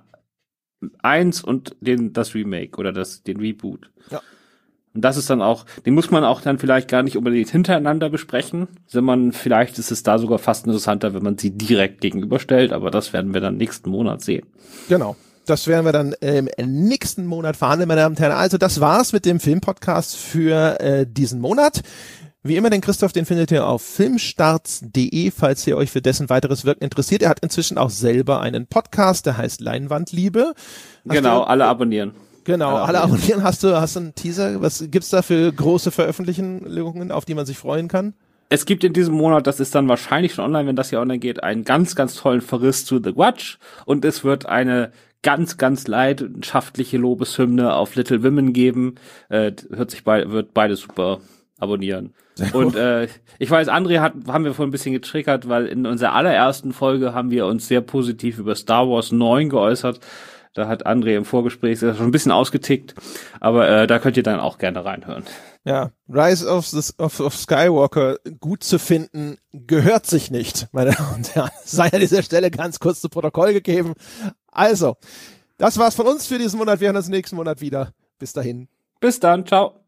1 und das Remake oder den Reboot. Ja. Und das ist dann auch, den muss man auch dann vielleicht gar nicht unbedingt hintereinander besprechen, sondern vielleicht ist es da sogar fast interessanter, wenn man sie direkt gegenüberstellt, aber das werden wir dann nächsten Monat sehen. Genau. Das werden wir dann im nächsten Monat verhandeln, meine Damen und Herren. Also das war's mit dem Filmpodcast für diesen Monat. Wie immer, den Christoph, den findet ihr auf filmstarts.de, falls ihr euch für dessen weiteres Wirken interessiert. Er hat inzwischen auch selber einen Podcast, der heißt Leinwandliebe. Alle abonnieren. Genau, alle abonnieren. Hast du einen Teaser? Was gibt's da für große Veröffentlichungen, auf die man sich freuen kann? Es gibt in diesem Monat, das ist dann wahrscheinlich schon online, wenn das hier online geht, einen ganz, ganz tollen Verriss zu The Watch, und es wird eine ganz, ganz leidenschaftliche Lobeshymne auf Little Women geben. Wird beide super. Abonnieren. Und ich weiß, André haben wir vorhin ein bisschen getriggert, weil in unserer allerersten Folge haben wir uns sehr positiv über Star Wars 9 geäußert. Da hat André im Vorgespräch schon ein bisschen ausgetickt, aber da könnt ihr dann auch gerne reinhören. Ja, Rise of Skywalker gut zu finden, gehört sich nicht, meine Damen und Herren. Sei an dieser Stelle ganz kurz zu Protokoll gegeben. Also, das war's von uns für diesen Monat. Wir hören uns nächsten Monat wieder. Bis dahin. Bis dann, ciao.